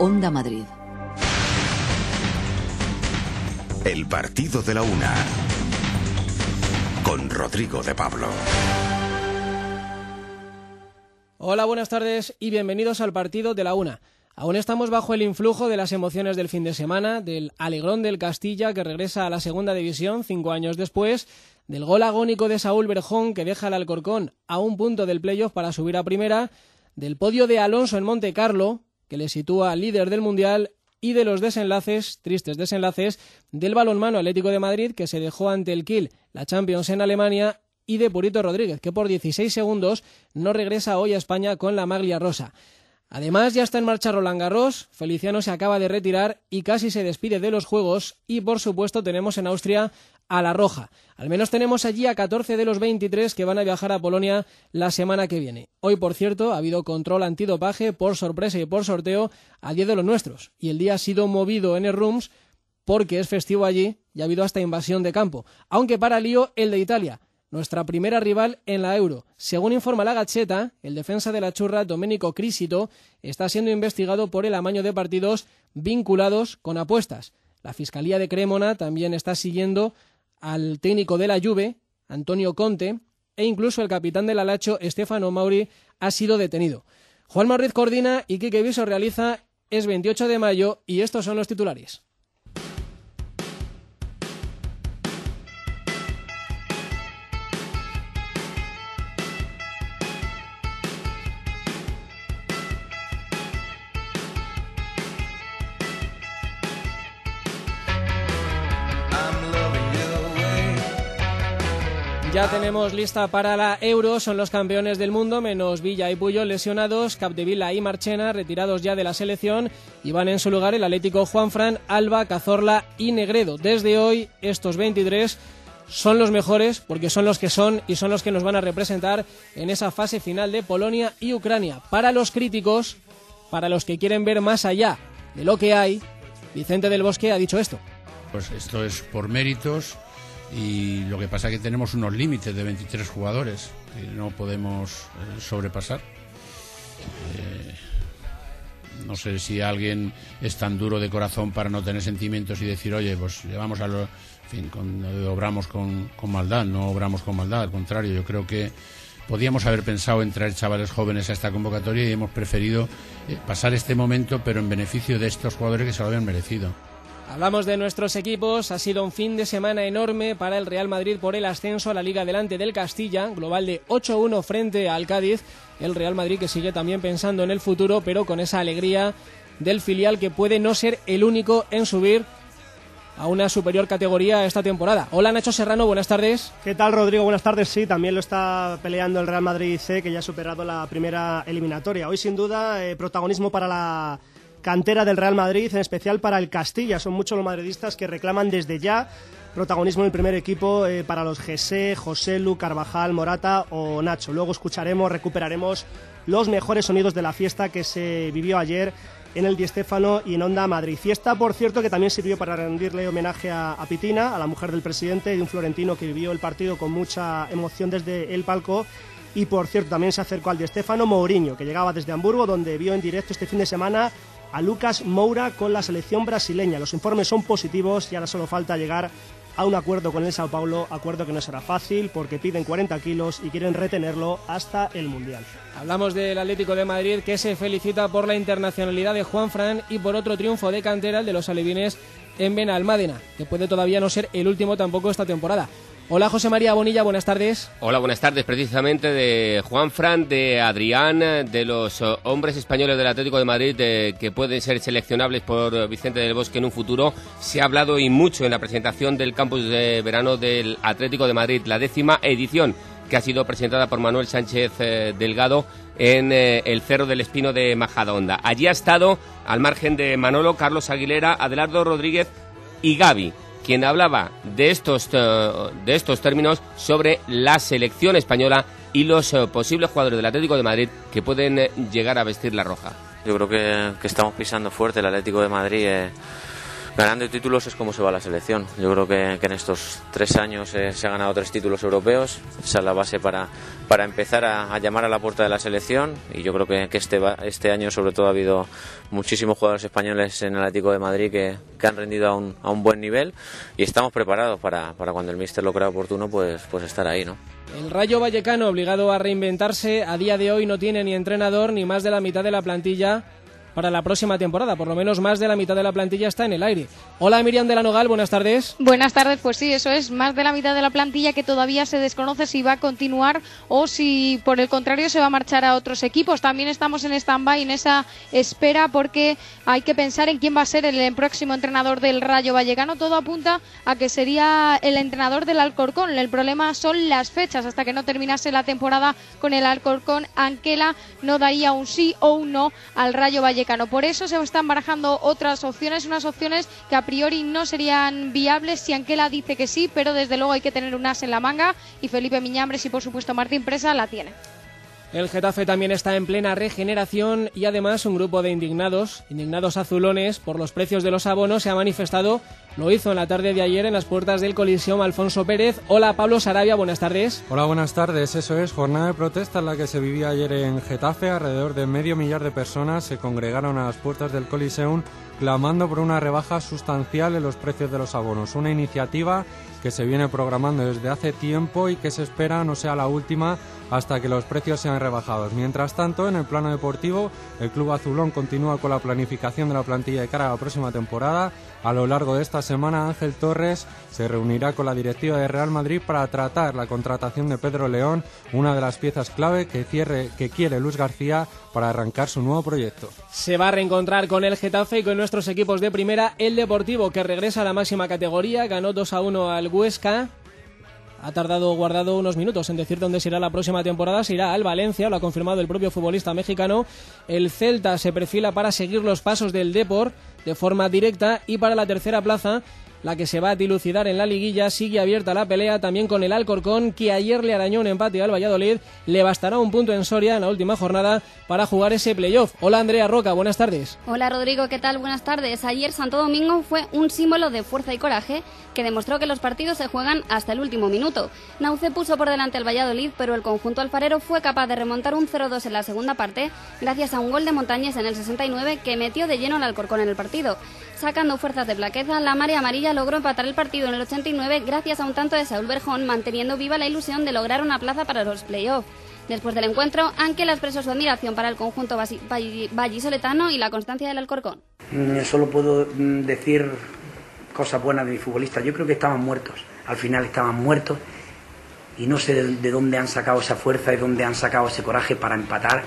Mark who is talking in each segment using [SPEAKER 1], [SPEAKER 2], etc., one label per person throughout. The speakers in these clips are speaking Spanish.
[SPEAKER 1] Onda Madrid.
[SPEAKER 2] El partido de la una, con Rodrigo de Pablo.
[SPEAKER 3] Hola, buenas tardes y bienvenidos al partido de la una. Aún estamos bajo el influjo de las emociones del fin de semana, del alegrón del Castilla que regresa a la segunda división 5 años después, del gol agónico de Saúl Berjón que deja al Alcorcón a un punto del playoff para subir a primera, del podio de Alonso en Montecarlo que le sitúa líder del Mundial y de los desenlaces, tristes desenlaces, del balonmano Atlético de Madrid que se dejó ante el Kiel, la Champions en Alemania, y de Purito Rodríguez que por 16 segundos no regresa hoy a España con la maglia rosa. Además, ya está en marcha Roland Garros, Feliciano se acaba de retirar y casi se despide de los Juegos y, por supuesto, tenemos en Austria a La Roja. Al menos tenemos allí a 14 de los 23 que van a viajar a Polonia la semana que viene. Hoy, por cierto, ha habido control antidopaje por sorpresa y por sorteo a 10 de los nuestros. Y el día ha sido movido en el Rums porque es festivo allí y ha habido hasta invasión de campo. Aunque para lío el de Italia, nuestra primera rival en la Euro. Según informa la Gazzetta, el defensa de la Churra, Domenico Crisito, está siendo investigado por el amaño de partidos vinculados con apuestas. La Fiscalía de Cremona también está siguiendo al técnico de la Juve, Antonio Conte, e incluso el capitán del Alacho, Stefano Mauri, ha sido detenido. Juanma Ruiz coordina y Quique Viso realiza. Es 28 de mayo y estos son los titulares. Ya tenemos lista para la Euro, son los campeones del mundo, menos Villa y Puyol lesionados, Capdevila y Marchena retirados ya de la selección, y van en su lugar el Atlético Juanfran, Alba, Cazorla y Negredo. Desde hoy estos 23 son los mejores porque son los que son y son los que nos van a representar en esa fase final de Polonia y Ucrania. Para los críticos, para los que quieren ver más allá de lo que hay, Vicente del Bosque ha dicho esto.
[SPEAKER 4] Pues esto es por méritos. Y lo que pasa es que tenemos unos límites de 23 jugadores que no podemos sobrepasar. No sé si alguien es tan duro de corazón para no tener sentimientos y decir, oye, pues llevamos a lo... En fin, obramos con maldad, no obramos con maldad, al contrario, yo creo que podíamos haber pensado en traer chavales jóvenes a esta convocatoria y hemos preferido pasar este momento, pero en beneficio de estos jugadores que se lo habían merecido.
[SPEAKER 3] Hablamos de nuestros equipos, ha sido un fin de semana enorme para el Real Madrid por el ascenso a la Liga delante del Castilla, global de 8-1 frente al Cádiz, el Real Madrid que sigue también pensando en el futuro, pero con esa alegría del filial que puede no ser el único en subir a una superior categoría esta temporada. Hola Nacho Serrano, buenas tardes.
[SPEAKER 5] ¿Qué tal Rodrigo? Buenas tardes, sí, también lo está peleando el Real Madrid C, que ya ha superado la primera eliminatoria. Hoy sin duda protagonismo para la cantera del Real Madrid, en especial para el Castilla. Son muchos los madridistas que reclaman desde ya protagonismo en el primer equipo para los José, Joselu, Carvajal, Morata o Nacho. Luego recuperaremos los mejores sonidos de la fiesta que se vivió ayer en el Di Stéfano y en Onda Madrid. Fiesta, por cierto, que también sirvió para rendirle homenaje a Pitina, a la mujer del presidente, y de un florentino que vivió el partido con mucha emoción desde el palco. Y, por cierto, también se acercó al Di Stéfano Mourinho, que llegaba desde Hamburgo, donde vio en directo este fin de semana a Lucas Moura con la selección brasileña. Los informes son positivos y ahora solo falta llegar a un acuerdo con el Sao Paulo, acuerdo que no será fácil porque piden 40 kilos y quieren retenerlo hasta el Mundial.
[SPEAKER 3] Hablamos del Atlético de Madrid, que se felicita por la internacionalidad de Juanfran y por otro triunfo de cantera, el de los alevines en Benalmádena, que puede todavía no ser el último tampoco esta temporada. Hola José María Bonilla, buenas tardes.
[SPEAKER 6] Hola, buenas tardes. Precisamente de Juanfran, de Adrián, de los hombres españoles del Atlético de Madrid que pueden ser seleccionables por Vicente del Bosque en un futuro, se ha hablado y mucho en la presentación del campus de verano del Atlético de Madrid, la 10ª edición, que ha sido presentada por Manuel Sánchez Delgado en el Cerro del Espino de Majadahonda. Allí ha estado, al margen de Manolo, Carlos Aguilera, Adelardo Rodríguez y Gavi, quien hablaba de estos términos sobre la selección española y los posibles jugadores del Atlético de Madrid que pueden llegar a vestir la roja.
[SPEAKER 7] Yo creo que estamos pisando fuerte. El Atlético de Madrid
[SPEAKER 1] ganando títulos es como se va la selección. Yo creo que en estos 3 años se ha ganado 3 títulos europeos. Esa es la base para empezar a llamar a la puerta de la selección, y yo creo que este año sobre todo ha habido muchísimos jugadores españoles en el Atlético de Madrid que han rendido a un buen nivel, y estamos preparados para cuando el míster lo crea oportuno pues estar ahí, ¿no?
[SPEAKER 3] El Rayo Vallecano, obligado a reinventarse, a día de hoy no tiene ni entrenador ni más de la mitad de la plantilla para la próxima temporada. Por lo menos más de la mitad de la plantilla está en el aire. Hola, Miriam de la Nogal, buenas tardes.
[SPEAKER 7] Buenas tardes, pues sí, eso es, más de la mitad de la plantilla que todavía se desconoce si va a continuar o si por el contrario se va a marchar a otros equipos. También estamos en stand-by, en esa espera, porque hay que pensar en quién va a ser el próximo entrenador del Rayo Vallecano. Todo apunta a que sería el entrenador del Alcorcón. El problema son las fechas. Hasta que no terminase la temporada con el Alcorcón, Anquela no daría un sí o un no al Rayo Vallecano. Por eso se están barajando otras opciones, unas opciones que a priori no serían viables si Anquela dice que sí, pero desde luego hay que tener un as en la manga, y Felipe Miñambres y por supuesto Martín Presa la tiene.
[SPEAKER 3] El Getafe también está en plena regeneración, y además un grupo de indignados azulones por los precios de los abonos se ha manifestado. Lo hizo en la tarde de ayer en las puertas del Coliseum Alfonso Pérez. Hola, Pablo Sarabia, buenas tardes.
[SPEAKER 8] Hola, buenas tardes. Eso es, jornada de protesta en la que se vivía ayer en Getafe. Alrededor de 500.000 de personas se congregaron a las puertas del Coliseum clamando por una rebaja sustancial en los precios de los abonos. Una iniciativa que se viene programando desde hace tiempo y que se espera no sea la última hasta que los precios sean rebajados. Mientras tanto, en el plano deportivo, el club azulón continúa con la planificación de la plantilla de cara a la próxima temporada. A lo largo de esta semana, Ángel Torres se reunirá con la directiva de Real Madrid para tratar la contratación de Pedro León, una de las piezas clave que quiere Luis García para arrancar su nuevo proyecto.
[SPEAKER 3] Se va a reencontrar con el Getafe y con nuestros equipos de primera. El Deportivo, que regresa a la máxima categoría, ganó 2-1 al Huesca. Ha guardado unos minutos en decir dónde se irá la próxima temporada. Se irá al Valencia, lo ha confirmado el propio futbolista mexicano. El Celta se perfila para seguir los pasos del Depor de forma directa, y para la tercera plaza, la que se va a dilucidar en la liguilla, sigue abierta la pelea también con el Alcorcón, que ayer le arañó un empate al Valladolid. Le bastará un punto en Soria en la última jornada para jugar ese playoff. Hola, Andrea Roca, buenas tardes.
[SPEAKER 9] Hola, Rodrigo, ¿qué tal? Buenas tardes. Ayer Santo Domingo fue un símbolo de fuerza y coraje que demostró que los partidos se juegan hasta el último minuto. Nauce puso por delante al Valladolid, pero el conjunto alfarero fue capaz de remontar un 0-2 en la segunda parte gracias a un gol de Montañés en el 69 que metió de lleno al Alcorcón en el partido. Sacando fuerzas de plaqueza, la marea amarilla logró empatar el partido en el 89 gracias a un tanto de Saúl Berjón, manteniendo viva la ilusión de lograr una plaza para los play-off. Después del encuentro, Anquela expresó su admiración para el conjunto vallisoletano y la constancia del Alcorcón.
[SPEAKER 10] Solo puedo decir cosas buenas de mis futbolistas. Yo creo que estaban muertos, al final estaban muertos, y no sé de dónde han sacado esa fuerza y dónde han sacado ese coraje para empatar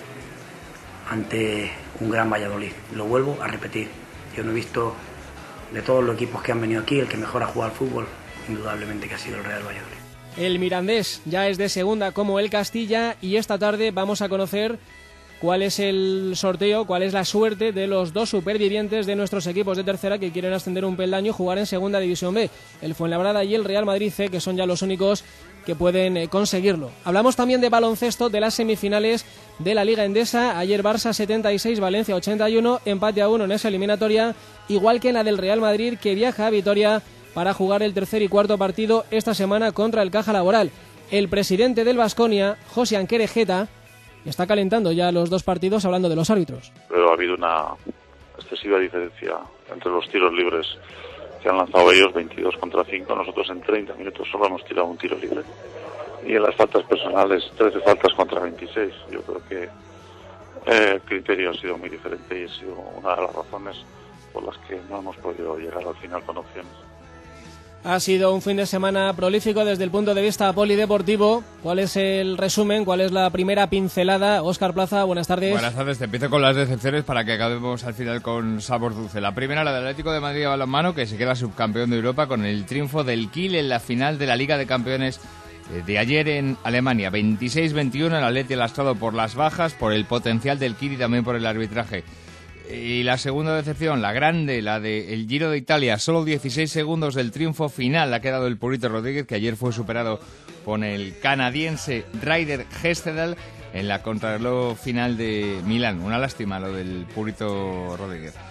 [SPEAKER 10] ante un gran Valladolid. Lo vuelvo a repetir, yo no he visto de todos los equipos que han venido aquí el que mejor ha jugado al fútbol, indudablemente que ha sido el Real Valladolid.
[SPEAKER 3] El Mirandés ya es de segunda como el Castilla, y esta tarde vamos a conocer cuál es el sorteo, cuál es la suerte de los dos supervivientes de nuestros equipos de tercera que quieren ascender un peldaño y jugar en segunda división B, el Fuenlabrada y el Real Madrid C, que son ya los únicos que pueden conseguirlo. Hablamos también de baloncesto, de las semifinales de la Liga Endesa. Ayer Barça 76, Valencia 81, empate a 1 en esa eliminatoria, igual que en la del Real Madrid, que viaja a Vitoria para jugar el tercer y cuarto partido esta semana contra el Caja Laboral. El presidente del Baskonia, José Anquerejeta, está calentando ya los dos partidos hablando de los árbitros.
[SPEAKER 11] Pero ha habido una excesiva diferencia entre los tiros libres que han lanzado ellos, 22 contra 5. Nosotros en 30 minutos solo hemos tirado un tiro libre. Y en las faltas personales, 13 faltas contra 26. Yo creo que el criterio ha sido muy diferente y ha sido una de las razones por las que no hemos podido llegar al final con opciones.
[SPEAKER 3] Ha sido un fin de semana prolífico desde el punto de vista polideportivo. ¿Cuál es el resumen? ¿Cuál es la primera pincelada? Óscar Plaza, buenas tardes.
[SPEAKER 12] Buenas tardes, te empiezo con las decepciones para que acabemos al final con sabor dulce. La primera, la del Atlético de Madrid de balonmano, que se queda subcampeón de Europa con el triunfo del Kiel en la final de la Liga de Campeones de ayer en Alemania. 26-21, el Atleti lastrado por las bajas, por el potencial del Kiel y también por el arbitraje. Y la segunda decepción, la grande, la del Giro de Italia, solo 16 segundos del triunfo final ha quedado el Purito Rodríguez, que ayer fue superado con el canadiense Ryder Hesjedal en la contrarreloj final de Milán. Una lástima lo del Purito Rodríguez.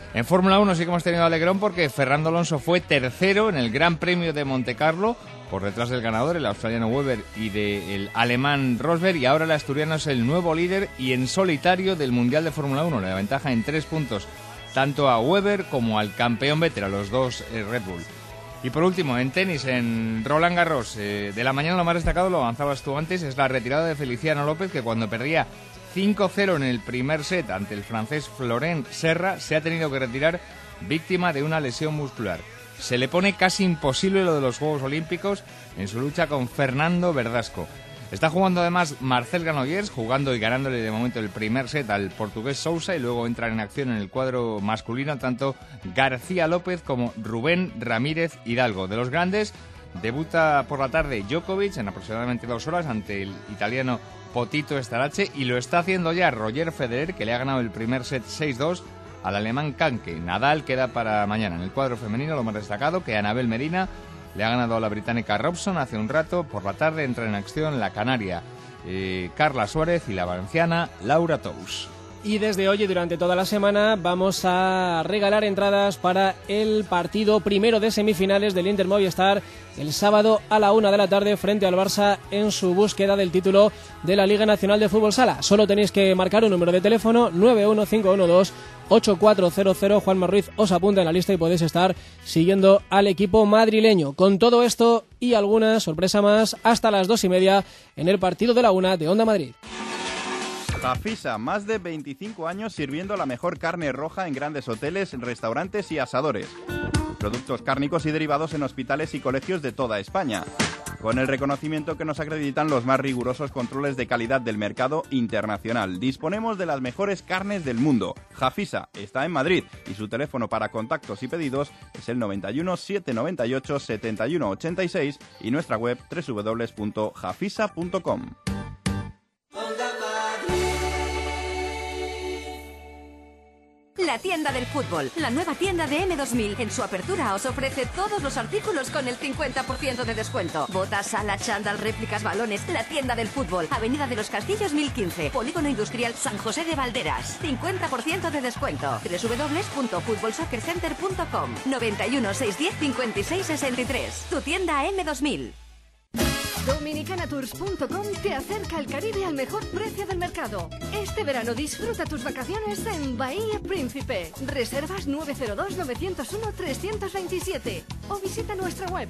[SPEAKER 12] En Fórmula 1 sí que hemos tenido alegrón porque Fernando Alonso fue tercero en el Gran Premio de Montecarlo, por detrás del ganador, el australiano Webber, y del alemán Rosberg, y ahora el asturiano es el nuevo líder y en solitario del Mundial de Fórmula 1. Le ventaja en 3 puntos tanto a Webber como al campeón vetera, los dos Red Bull. Y por último, en tenis, en Roland Garros, de la mañana lo más destacado, lo avanzabas tú antes, es la retirada de Feliciano López, que cuando perdía 5-0 en el primer set ante el francés Florent Serra, se ha tenido que retirar víctima de una lesión muscular. Se le pone casi imposible lo de los Juegos Olímpicos en su lucha con Fernando Verdasco. Está jugando además Marcel Granollers, jugando y ganándole de momento el primer set al portugués Sousa, y luego entran en acción en el cuadro masculino tanto García López como Rubén Ramírez Hidalgo. De los grandes, debuta por la tarde Djokovic en aproximadamente 2 horas ante el italiano Potito Starace, y lo está haciendo ya Roger Federer, que le ha ganado el primer set 6-2 al alemán Kanke. Nadal queda para mañana. En el cuadro femenino lo más destacado, que Anabel Medina le ha ganado a la británica Robson hace un rato. Por la tarde entra en acción la canaria Carla Suárez y la valenciana Laura Tous.
[SPEAKER 3] Y desde hoy y durante toda la semana vamos a regalar entradas para el partido primero de semifinales del Inter Movistar el sábado a la 1 de la tarde frente al Barça en su búsqueda del título de la Liga Nacional de Fútbol Sala. Solo tenéis que marcar un número de teléfono 91512-8400. Juanma Ruiz os apunta en la lista y podéis estar siguiendo al equipo madrileño. Con todo esto y alguna sorpresa más, hasta las 2:30 en el partido de la 1 de Onda Madrid.
[SPEAKER 13] Jafisa, más de 25 años sirviendo la mejor carne roja en grandes hoteles, restaurantes y asadores. Productos cárnicos y derivados en hospitales y colegios de toda España. Con el reconocimiento que nos acreditan los más rigurosos controles de calidad del mercado internacional. Disponemos de las mejores carnes del mundo. Jafisa está en Madrid y su teléfono para contactos y pedidos es el 91 798 71 86 y nuestra web www.jafisa.com.
[SPEAKER 14] La tienda del fútbol, la nueva tienda de M2000. En su apertura os ofrece todos los artículos con el 50% de descuento. Botas, sala, chándal, réplicas, balones. La tienda del fútbol, Avenida de los Castillos 1015, Polígono Industrial San José de Valderas. 50% de descuento. www.futbolsoccercenter.com. 91 610 56 63. Tu tienda M2000.
[SPEAKER 15] Dominicanatours.com te acerca al Caribe al mejor precio del mercado. Este verano disfruta tus vacaciones en Bahía Príncipe. Reservas 902-901-327 o visita nuestra web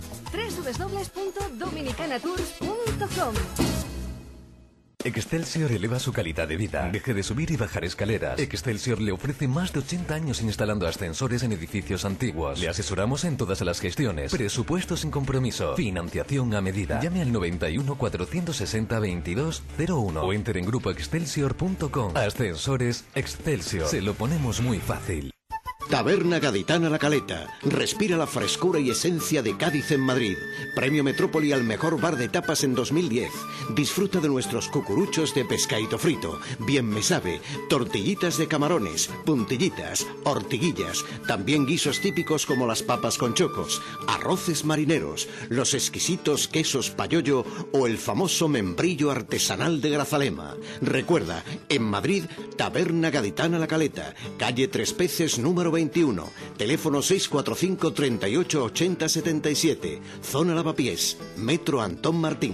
[SPEAKER 15] www.dominicanatours.com.
[SPEAKER 16] Excelsior eleva su calidad de vida. Deje de subir y bajar escaleras. Excelsior le ofrece más de 80 años instalando ascensores en edificios antiguos. Le asesoramos en todas las gestiones. Presupuesto sin compromiso. Financiación a medida. Llame al 91 460 2201 o entre en grupoexcelsior.com. Ascensores Excelsior. Se lo ponemos muy fácil.
[SPEAKER 17] Taberna Gaditana La Caleta. Respira la frescura y esencia de Cádiz en Madrid. Premio Metrópoli al mejor bar de tapas en 2010. Disfruta de nuestros cucuruchos de pescadito frito. Bien me sabe. Tortillitas de camarones, puntillitas, ortiguillas. También guisos típicos como las papas con chocos, arroces marineros, los exquisitos quesos payollo o el famoso membrillo artesanal de Grazalema. Recuerda, en Madrid, Taberna Gaditana La Caleta. Calle Tres Peces número 21, teléfono 645 38 80 77, zona Lavapiés, Metro Antón Martín.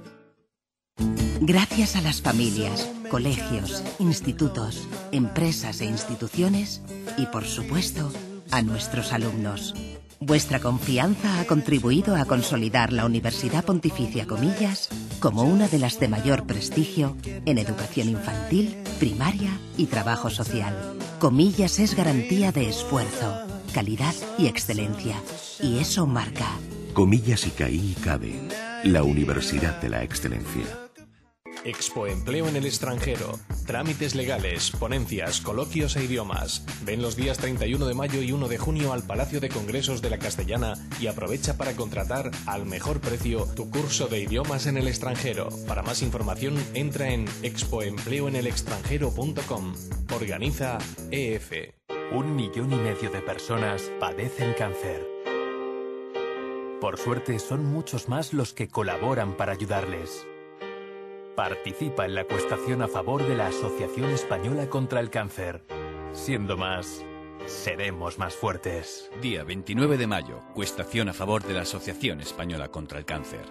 [SPEAKER 18] Gracias a las familias, colegios, institutos, empresas e instituciones y, por supuesto, a nuestros alumnos. Vuestra confianza ha contribuido a consolidar la Universidad Pontificia Comillas como una de las de mayor prestigio en educación infantil, primaria y trabajo social. Comillas es garantía de esfuerzo, calidad y excelencia. Y eso marca.
[SPEAKER 2] Comillas y CAI y CABE, la Universidad de la Excelencia.
[SPEAKER 19] Expo Empleo en el extranjero. Trámites legales, ponencias, coloquios e idiomas. Ven los días 31 de mayo y 1 de junio al Palacio de Congresos de la Castellana y aprovecha para contratar al mejor precio tu curso de idiomas en el extranjero. Para más información entra en expoempleoenelextranjero.com. Organiza EF.
[SPEAKER 20] 1,5 millones de personas padecen cáncer. Por suerte son muchos más los que colaboran para ayudarles. Participa en la acuestación a favor de la Asociación Española contra el Cáncer. Siendo más, seremos más fuertes.
[SPEAKER 21] Día 29 de mayo, cuestación a favor de la Asociación Española contra el Cáncer.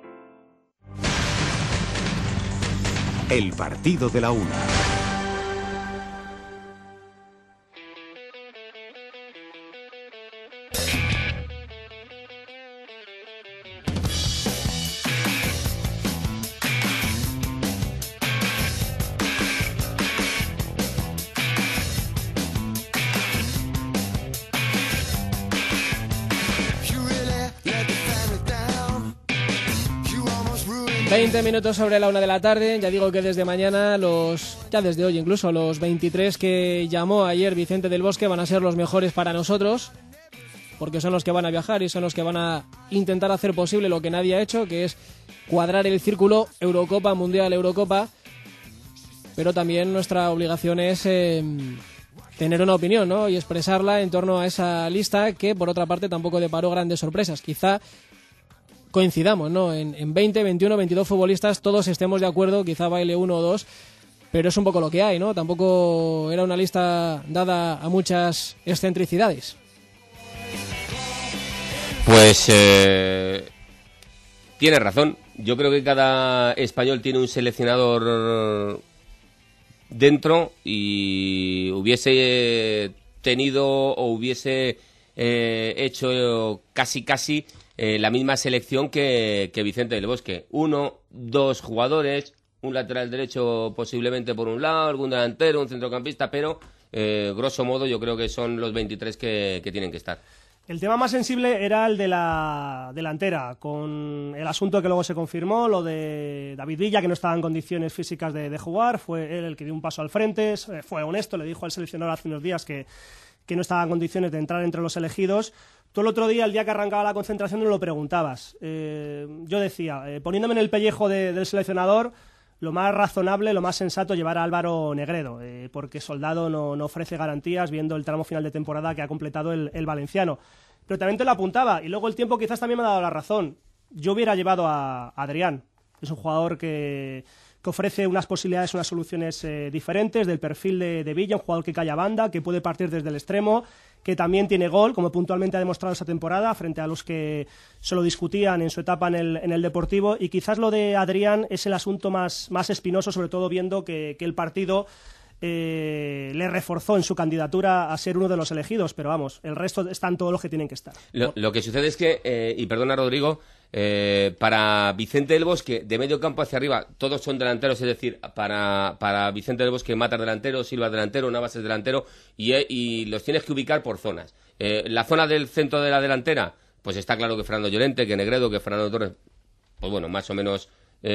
[SPEAKER 2] El partido de la una.
[SPEAKER 3] Minutos sobre la 1 de la tarde. Ya digo que desde mañana, ya desde hoy incluso, los 23 que llamó ayer Vicente del Bosque van a ser los mejores para nosotros, porque son los que van a viajar y son los que van a intentar hacer posible lo que nadie ha hecho, que es cuadrar el círculo Eurocopa, Mundial, Eurocopa. Pero también nuestra obligación es tener una opinión, ¿no? Y expresarla en torno a esa lista que, por otra parte, tampoco deparó grandes sorpresas. Quizá coincidamos, ¿no? En 20, 21, 22 futbolistas todos estemos de acuerdo, quizá baile uno o dos, pero es un poco lo que hay, ¿no? Tampoco era una lista dada a muchas excentricidades.
[SPEAKER 6] Pues tiene razón. Yo creo que cada español tiene un seleccionador dentro y hubiese tenido o hubiese hecho casi la misma selección que Vicente del Bosque. 1, 2 jugadores, un lateral derecho posiblemente por un lado, algún delantero, un centrocampista, pero grosso modo yo creo que son los 23 que tienen que estar.
[SPEAKER 5] El tema más sensible era el de la delantera, con el asunto que luego se confirmó, lo de David Villa, que no estaba en condiciones físicas de jugar. Fue él el que dio un paso al frente, fue honesto, le dijo al seleccionador hace unos días que no estaba en condiciones de entrar entre los elegidos. Tú el otro día, el día que arrancaba la concentración, no lo preguntabas. Yo decía, poniéndome en el pellejo del seleccionador, lo más razonable, lo más sensato, llevar a Álvaro Negredo, porque Soldado no ofrece garantías viendo el tramo final de temporada que ha completado el valenciano. Pero también te lo apuntaba, y luego el tiempo quizás también me ha dado la razón. Yo hubiera llevado a Adrián. Es un jugador que ofrece unas posibilidades, unas soluciones diferentes del perfil de Villa, un jugador que calla banda, que puede partir desde el extremo, que también tiene gol, como puntualmente ha demostrado esta temporada, frente a los que se lo discutían en su etapa en el Deportivo. Y quizás lo de Adrián es el asunto más espinoso, sobre todo viendo que el partido le reforzó en su candidatura a ser uno de los elegidos, pero vamos, el resto están todos los que tienen que estar.
[SPEAKER 6] Lo que sucede es que, y perdona Rodrigo, para Vicente del Bosque, de medio campo hacia arriba, todos son delanteros, es decir, para Vicente del Bosque, Mata es delantero, Silva es delantero, Navas es delantero, y los tienes que ubicar por zonas. La zona del centro de la delantera, pues está claro que Fernando Llorente, que Negredo, que Fernando Torres, pues bueno, más o menos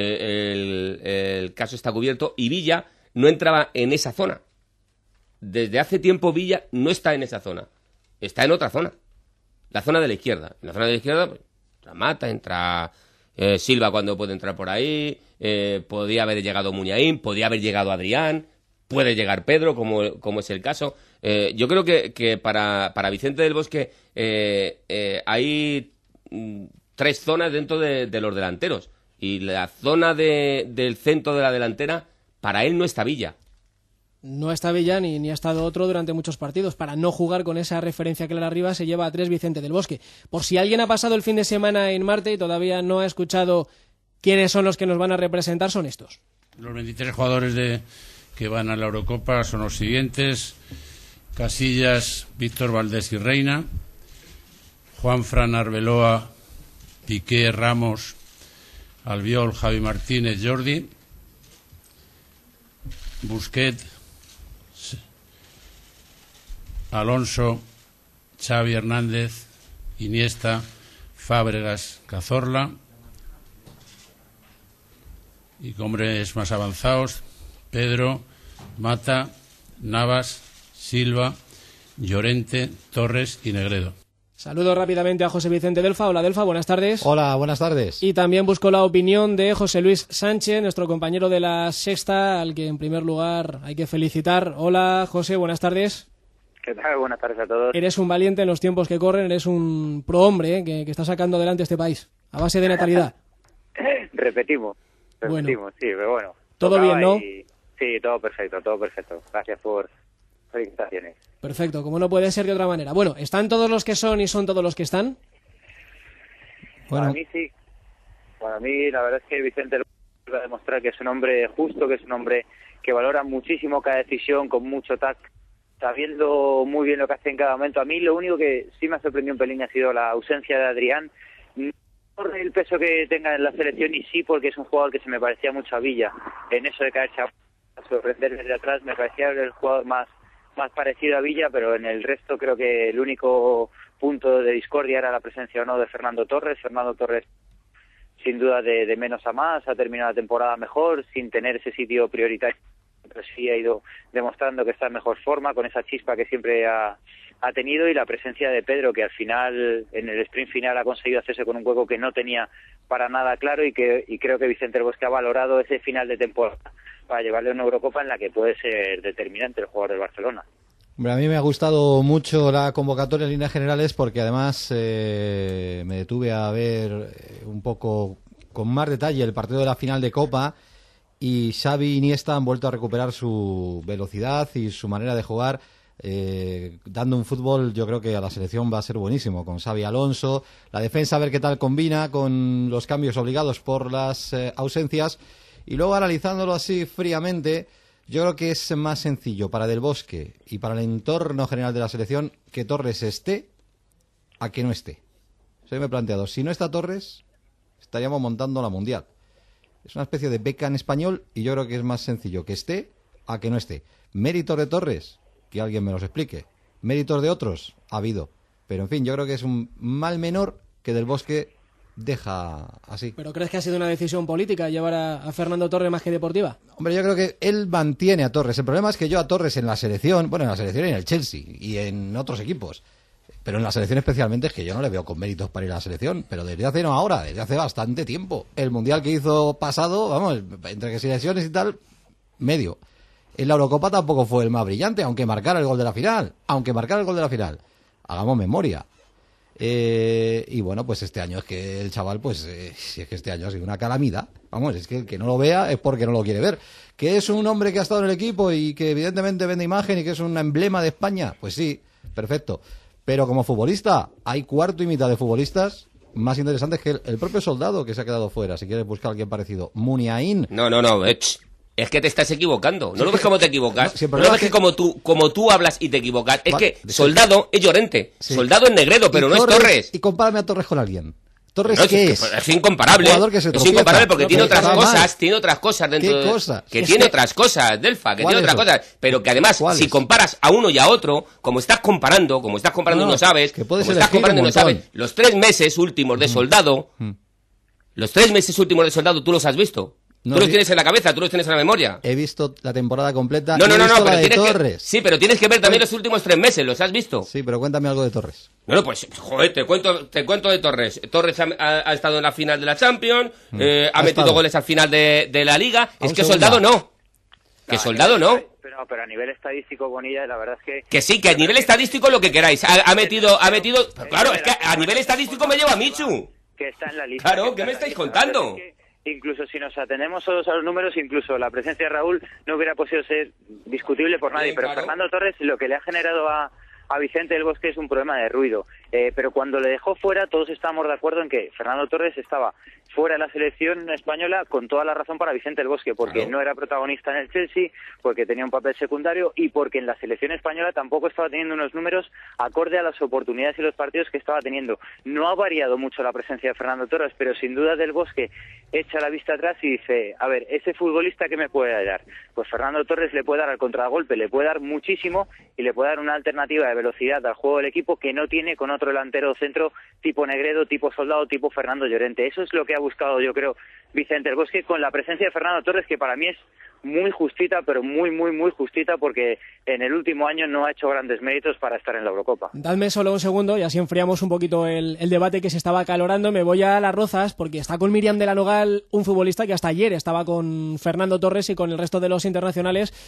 [SPEAKER 6] el caso está cubierto, y Villa no entraba en esa zona. Desde hace tiempo Villa no está en esa zona, está en otra zona, la zona de la izquierda. En la zona de la izquierda pues, entra Mata, entra Silva cuando puede entrar por ahí, podía haber llegado Muñain, podía haber llegado Adrián, puede llegar Pedro, como es el caso. Yo creo que para Vicente del Bosque hay 3 zonas dentro de los delanteros, y la zona del centro de la delantera, para él no está Villa.
[SPEAKER 3] No está Villa ni ha estado otro durante muchos partidos. Para no jugar con esa referencia clara arriba se lleva a 3 Vicente del Bosque. Por si alguien ha pasado el fin de semana en Marte y todavía no ha escuchado quiénes son los que nos van a representar, son estos.
[SPEAKER 4] Los 23 jugadores que van a la Eurocopa son los siguientes: Casillas, Víctor Valdés y Reina, Juanfran, Arbeloa, Piqué, Ramos, Albiol, Javi Martínez, Jordi, Busquets, Alonso, Xavi Hernández, Iniesta, Fábregas, Cazorla, y con hombres más avanzados, Pedro, Mata, Navas, Silva, Llorente, Torres y Negredo.
[SPEAKER 3] Saludo rápidamente a José Vicente Delfa. Hola Delfa, buenas tardes.
[SPEAKER 22] Hola, buenas tardes.
[SPEAKER 3] Y también busco la opinión de José Luis Sánchez, nuestro compañero de La Sexta, al que en primer lugar hay que felicitar. Hola José, buenas tardes.
[SPEAKER 23] ¿Qué tal? Buenas tardes a todos.
[SPEAKER 3] Eres un valiente en los tiempos que corren, eres un prohombre que está sacando adelante este país, a base de natalidad.
[SPEAKER 23] Repetimos,
[SPEAKER 3] bueno,
[SPEAKER 23] sí, pero bueno.
[SPEAKER 3] Todo bien, ¿no?
[SPEAKER 23] Sí, todo perfecto. Gracias por felicitaciones.
[SPEAKER 3] Perfecto, como no puede ser de otra manera. Bueno, ¿están todos los que son y son todos los que están?
[SPEAKER 23] Para mí sí. Para mí la verdad es que Vicente va a demostrar que es un hombre justo, que es un hombre que valora muchísimo cada decisión con mucho tacto, sabiendo muy bien lo que hace en cada momento. A mí lo único que sí me ha sorprendido un pelín ha sido la ausencia de Adrián, no por el peso que tenga en la selección, y sí porque es un jugador que se me parecía mucho a Villa, en eso de caerse a sorprender desde atrás, me parecía el jugador más parecido a Villa, pero en el resto creo que el único punto de discordia era la presencia o no de Fernando Torres. Fernando Torres, sin duda, de menos a más, ha terminado la temporada mejor, sin tener ese sitio prioritario, pero sí ha ido demostrando que está en mejor forma, con esa chispa que siempre ha tenido, y la presencia de Pedro, que al final, en el sprint final, ha conseguido hacerse con un hueco que no tenía para nada claro, y creo que Vicente del Bosque ha valorado ese final de temporada para llevarle a una Eurocopa en la que puede ser determinante el jugador del Barcelona.
[SPEAKER 1] Hombre, a mí me ha gustado mucho la convocatoria en líneas generales, porque además me detuve a ver un poco con más detalle el partido de la final de Copa, y Xavi y Iniesta han vuelto a recuperar su velocidad y su manera de jugar, dando un fútbol, yo creo que a la selección va a ser buenísimo, con Xavi Alonso, la defensa a ver qué tal combina con los cambios obligados por las ausencias, y luego analizándolo así fríamente, yo creo que es más sencillo para Del Bosque y para el entorno general de la selección que Torres esté a que no esté. Eso me he planteado, si no está Torres, estaríamos montando la Mundial. Es una especie de beca en español, y yo creo que es más sencillo que esté a que no esté. ¿Méritos de Torres? Que alguien me los explique. ¿Méritos de otros? Ha habido. Pero en fin, yo creo que es un mal menor que Del Bosque deja así.
[SPEAKER 3] ¿Pero crees que ha sido una decisión política llevar a Fernando Torres más que deportiva?
[SPEAKER 1] Hombre, yo creo que él mantiene a Torres. El problema es que yo a Torres en la selección, bueno, en la selección y en el Chelsea y en otros equipos, pero en la selección especialmente, es que yo no le veo con méritos para ir a la selección, pero desde hace no ahora, desde hace bastante tiempo. El Mundial que hizo pasado, vamos, entre que selecciones y tal, medio. En la Eurocopa tampoco fue el más brillante, aunque marcara el gol de la final. Hagamos memoria. Y bueno, pues este año es que el chaval, pues si es que este año ha sido una calamidad, vamos, es que el que no lo vea es porque no lo quiere ver. Que es un hombre que ha estado en el equipo y que evidentemente vende imagen y que es un emblema de España, pues sí, perfecto. Pero como futbolista, hay cuarto y mitad de futbolistas más interesantes que el propio Soldado, que se ha quedado fuera. Si quieres buscar a alguien parecido, Muniain.
[SPEAKER 6] No, es que te estás equivocando. ¿No lo ves cómo te equivocas? No lo ves que como tú hablas y te equivocas. Es que Soldado es Llorente, sí. Soldado es Negredo, pero no es Torres.
[SPEAKER 1] Y compárame a Torres con alguien. ¿Torres qué es?
[SPEAKER 6] Es incomparable. Es incomparable porque tiene otras cosas dentro de...
[SPEAKER 1] ¿Qué cosas?
[SPEAKER 6] Que tiene otras cosas, Delfa, que tiene otras cosas. Pero que además, si comparas a uno y a otro, como estás comparando y no sabes, los 3 meses últimos de Soldado, ¿tú los has visto? No, tú los tienes en la cabeza, tú los tienes en la memoria.
[SPEAKER 1] He visto la temporada completa.
[SPEAKER 6] No,
[SPEAKER 1] pero tienes
[SPEAKER 6] Torres. Sí, pero tienes que ver también los últimos 3 meses, ¿los has visto?
[SPEAKER 1] Sí, pero cuéntame algo de Torres.
[SPEAKER 6] Bueno, pues, joder, te cuento de Torres. Torres ha estado en la final de la Champions, ha metido goles al final de la Liga. Es que Soldado no. Que Soldado no.
[SPEAKER 23] Pero a nivel estadístico, Bonilla, la verdad es que...
[SPEAKER 6] Que sí, que a nivel estadístico lo que queráis. Ha metido... Pero claro, es que a nivel estadístico me lleva a Michu.
[SPEAKER 23] Que está en la lista.
[SPEAKER 6] Claro, ¿qué me estáis contando?
[SPEAKER 23] Incluso si nos atenemos todos a los números, incluso la presencia de Raúl no hubiera podido ser discutible por nadie. Pero claro. Fernando Torres, lo que le ha generado a Vicente del Bosque es un problema de ruido. Pero cuando le dejó fuera, todos estábamos de acuerdo en que Fernando Torres estaba fuera de la selección española con toda la razón para Vicente del Bosque, porque no era protagonista en el Chelsea, porque tenía un papel secundario y porque en la selección española tampoco estaba teniendo unos números acorde a las oportunidades y los partidos que estaba teniendo. No ha variado mucho la presencia de Fernando Torres, pero sin duda del Bosque echa la vista atrás y dice, a ver, ese futbolista ¿qué me puede dar? Pues Fernando Torres le puede dar al contragolpe, le puede dar muchísimo y le puede dar una alternativa de velocidad al juego del equipo que no tiene con otro delantero centro tipo Negredo, tipo Soldado, tipo Fernando Llorente. Eso es lo que ha buscado, yo creo, Vicente del Bosque con la presencia de Fernando Torres, que para mí es muy justita, pero muy justita, porque en el último año no ha hecho grandes méritos para estar en la Eurocopa.
[SPEAKER 3] Dadme solo un segundo y así enfriamos un poquito el debate que se estaba acalorando. Me voy a Las Rozas porque está con Miriam de la Nogal, un futbolista que hasta ayer estaba con Fernando Torres y con el resto de los internacionales.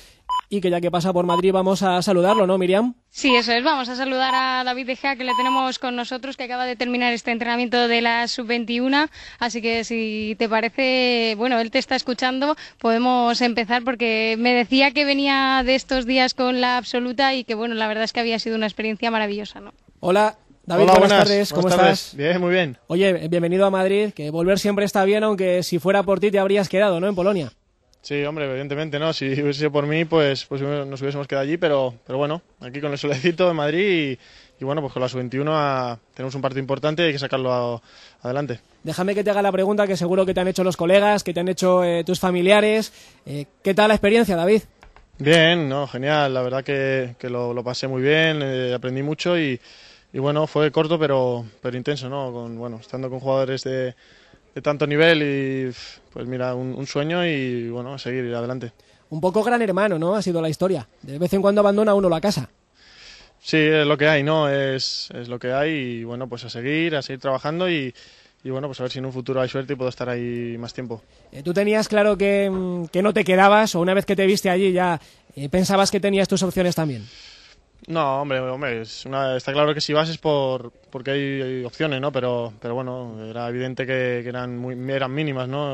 [SPEAKER 3] y que ya que pasa por Madrid vamos a saludarlo, ¿no, Miriam?
[SPEAKER 7] Sí, eso es. Vamos a saludar a David De Gea, que le tenemos con nosotros, que acaba de terminar este entrenamiento de la Sub-21. Así que si te parece, bueno, él te está escuchando, podemos empezar, porque me decía que venía de estos días con la absoluta y que, bueno, la verdad es que había sido una experiencia maravillosa, ¿no?
[SPEAKER 3] Hola, David,
[SPEAKER 8] hola,
[SPEAKER 3] buenas tardes. ¿Cómo estás?
[SPEAKER 8] Bien, muy bien.
[SPEAKER 3] Oye, bienvenido a Madrid, que volver siempre está bien, aunque si fuera por ti te habrías quedado, ¿no?, en Polonia.
[SPEAKER 8] Sí, hombre, evidentemente, ¿no? Si hubiese sido por mí, pues nos hubiésemos quedado allí, pero bueno, aquí con el solecito de Madrid y bueno, pues con la Sub-21 tenemos un partido importante y hay que sacarlo adelante.
[SPEAKER 3] Déjame que te haga la pregunta que seguro que te han hecho los colegas, que te han hecho tus familiares. ¿Qué tal la experiencia, David?
[SPEAKER 8] Bien, no, genial, la verdad que lo pasé muy bien, aprendí mucho y bueno, fue corto pero intenso, ¿no? Estando con jugadores de tanto nivel y pues mira, un sueño y bueno, a seguir, ir adelante.
[SPEAKER 3] Un poco Gran Hermano, ¿no? Ha sido la historia. De vez en cuando abandona uno la casa.
[SPEAKER 8] Sí, es lo que hay, ¿no? Es lo que hay y bueno, pues a seguir trabajando y bueno, pues a ver si en un futuro hay suerte y puedo estar ahí más tiempo.
[SPEAKER 3] ¿Tú tenías claro que no te quedabas o una vez que te viste allí ya pensabas que tenías tus opciones también?
[SPEAKER 8] No, hombre, está claro que si vas es porque hay opciones, ¿no? Pero bueno, era evidente que eran mínimas, ¿no?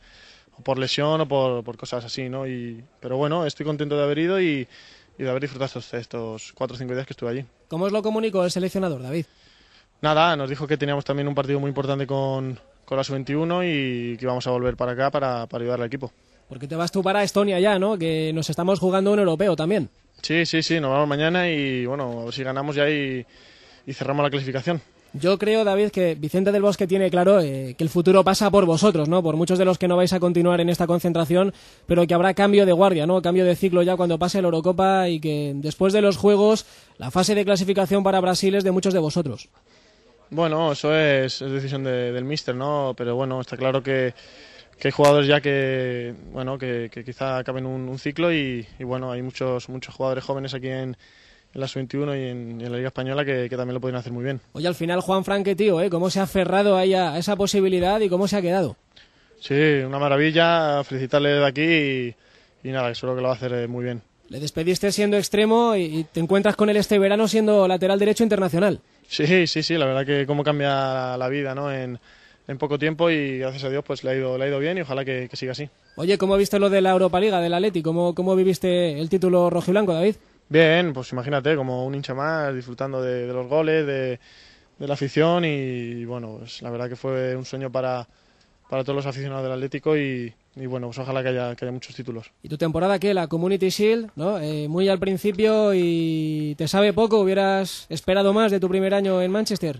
[SPEAKER 8] O por lesión o por cosas así, ¿no? Pero bueno, estoy contento de haber ido y de haber disfrutado estos 4 o 5 días que estuve allí.
[SPEAKER 3] ¿Cómo os lo comunicó el seleccionador, David?
[SPEAKER 8] Nada, nos dijo que teníamos también un partido muy importante con la Sub-21 y que íbamos a volver para acá para ayudar al equipo.
[SPEAKER 3] Porque te vas tú para Estonia ya, ¿no? Que nos estamos jugando un europeo también.
[SPEAKER 8] Sí, nos vamos mañana y bueno, a ver si ganamos ya y cerramos la clasificación.
[SPEAKER 3] Yo creo, David, que Vicente del Bosque tiene claro que el futuro pasa por vosotros, ¿no? Por muchos de los que no vais a continuar en esta concentración, pero que habrá cambio de guardia, ¿no? Cambio de ciclo ya cuando pase la Eurocopa y que después de los Juegos la fase de clasificación para Brasil es de muchos de vosotros.
[SPEAKER 8] Bueno, eso es decisión del míster, ¿no? Pero bueno, está claro que hay jugadores ya que quizá acaben un ciclo y bueno, hay muchos jugadores jóvenes aquí en la Sub-21 y en la Liga Española que también lo pueden hacer muy bien.
[SPEAKER 3] Oye, al final Juan Franque, tío, cómo se ha aferrado ahí a esa posibilidad y cómo se ha quedado.
[SPEAKER 8] Sí, una maravilla, felicitarle de aquí y nada, seguro que lo va a hacer muy bien.
[SPEAKER 3] Le despediste siendo extremo y te encuentras con él este verano siendo lateral derecho internacional.
[SPEAKER 8] Sí, la verdad que cómo cambia la vida, ¿no? En poco tiempo y gracias a Dios pues le ha ido bien y ojalá que siga así.
[SPEAKER 3] Oye, ¿cómo viste lo de la Europa Liga, del Atleti? ¿Cómo viviste el título rojiblanco, David?
[SPEAKER 8] Bien, pues imagínate, como un hincha más, disfrutando de los goles, de la afición y bueno, pues la verdad que fue un sueño para todos los aficionados del Atlético y bueno, pues ojalá que haya muchos títulos.
[SPEAKER 3] ¿Y tu temporada qué? La Community Shield, ¿no? Muy al principio y te sabe poco, ¿hubieras esperado más de tu primer año en Manchester?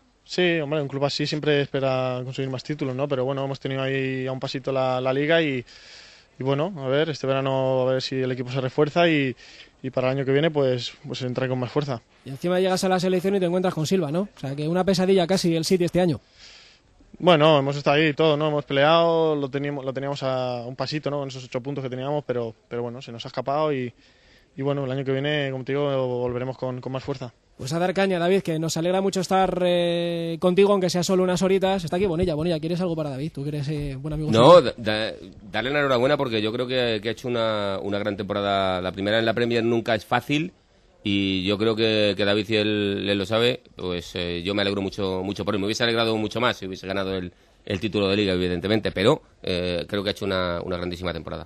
[SPEAKER 8] Sí, hombre, un club así siempre espera conseguir más títulos, ¿no? Pero bueno, hemos tenido ahí a un pasito la Liga y bueno, a ver, este verano a ver si el equipo se refuerza y para el año que viene pues entra con más fuerza.
[SPEAKER 3] Y encima llegas a la selección y te encuentras con Silva, ¿no? O sea, que una pesadilla casi el City este año.
[SPEAKER 8] Bueno, hemos estado ahí todo, ¿no? Hemos peleado, lo teníamos a un pasito, ¿no? Con esos 8 puntos que teníamos, pero bueno, se nos ha escapado y bueno, el año que viene, como te digo, volveremos con más fuerza.
[SPEAKER 3] Pues a dar caña, David, que nos alegra mucho estar contigo, aunque sea solo unas horitas. Está aquí Bonilla. ¿Quieres algo para David? ¿Tú que eres buen amigo?
[SPEAKER 6] No, darle la enhorabuena porque yo creo que ha hecho una gran temporada. La primera en la Premier nunca es fácil y yo creo que David, si él lo sabe, pues yo me alegro mucho por él. Me hubiese alegrado mucho más si hubiese ganado el título de Liga, evidentemente, pero creo que ha hecho una grandísima temporada.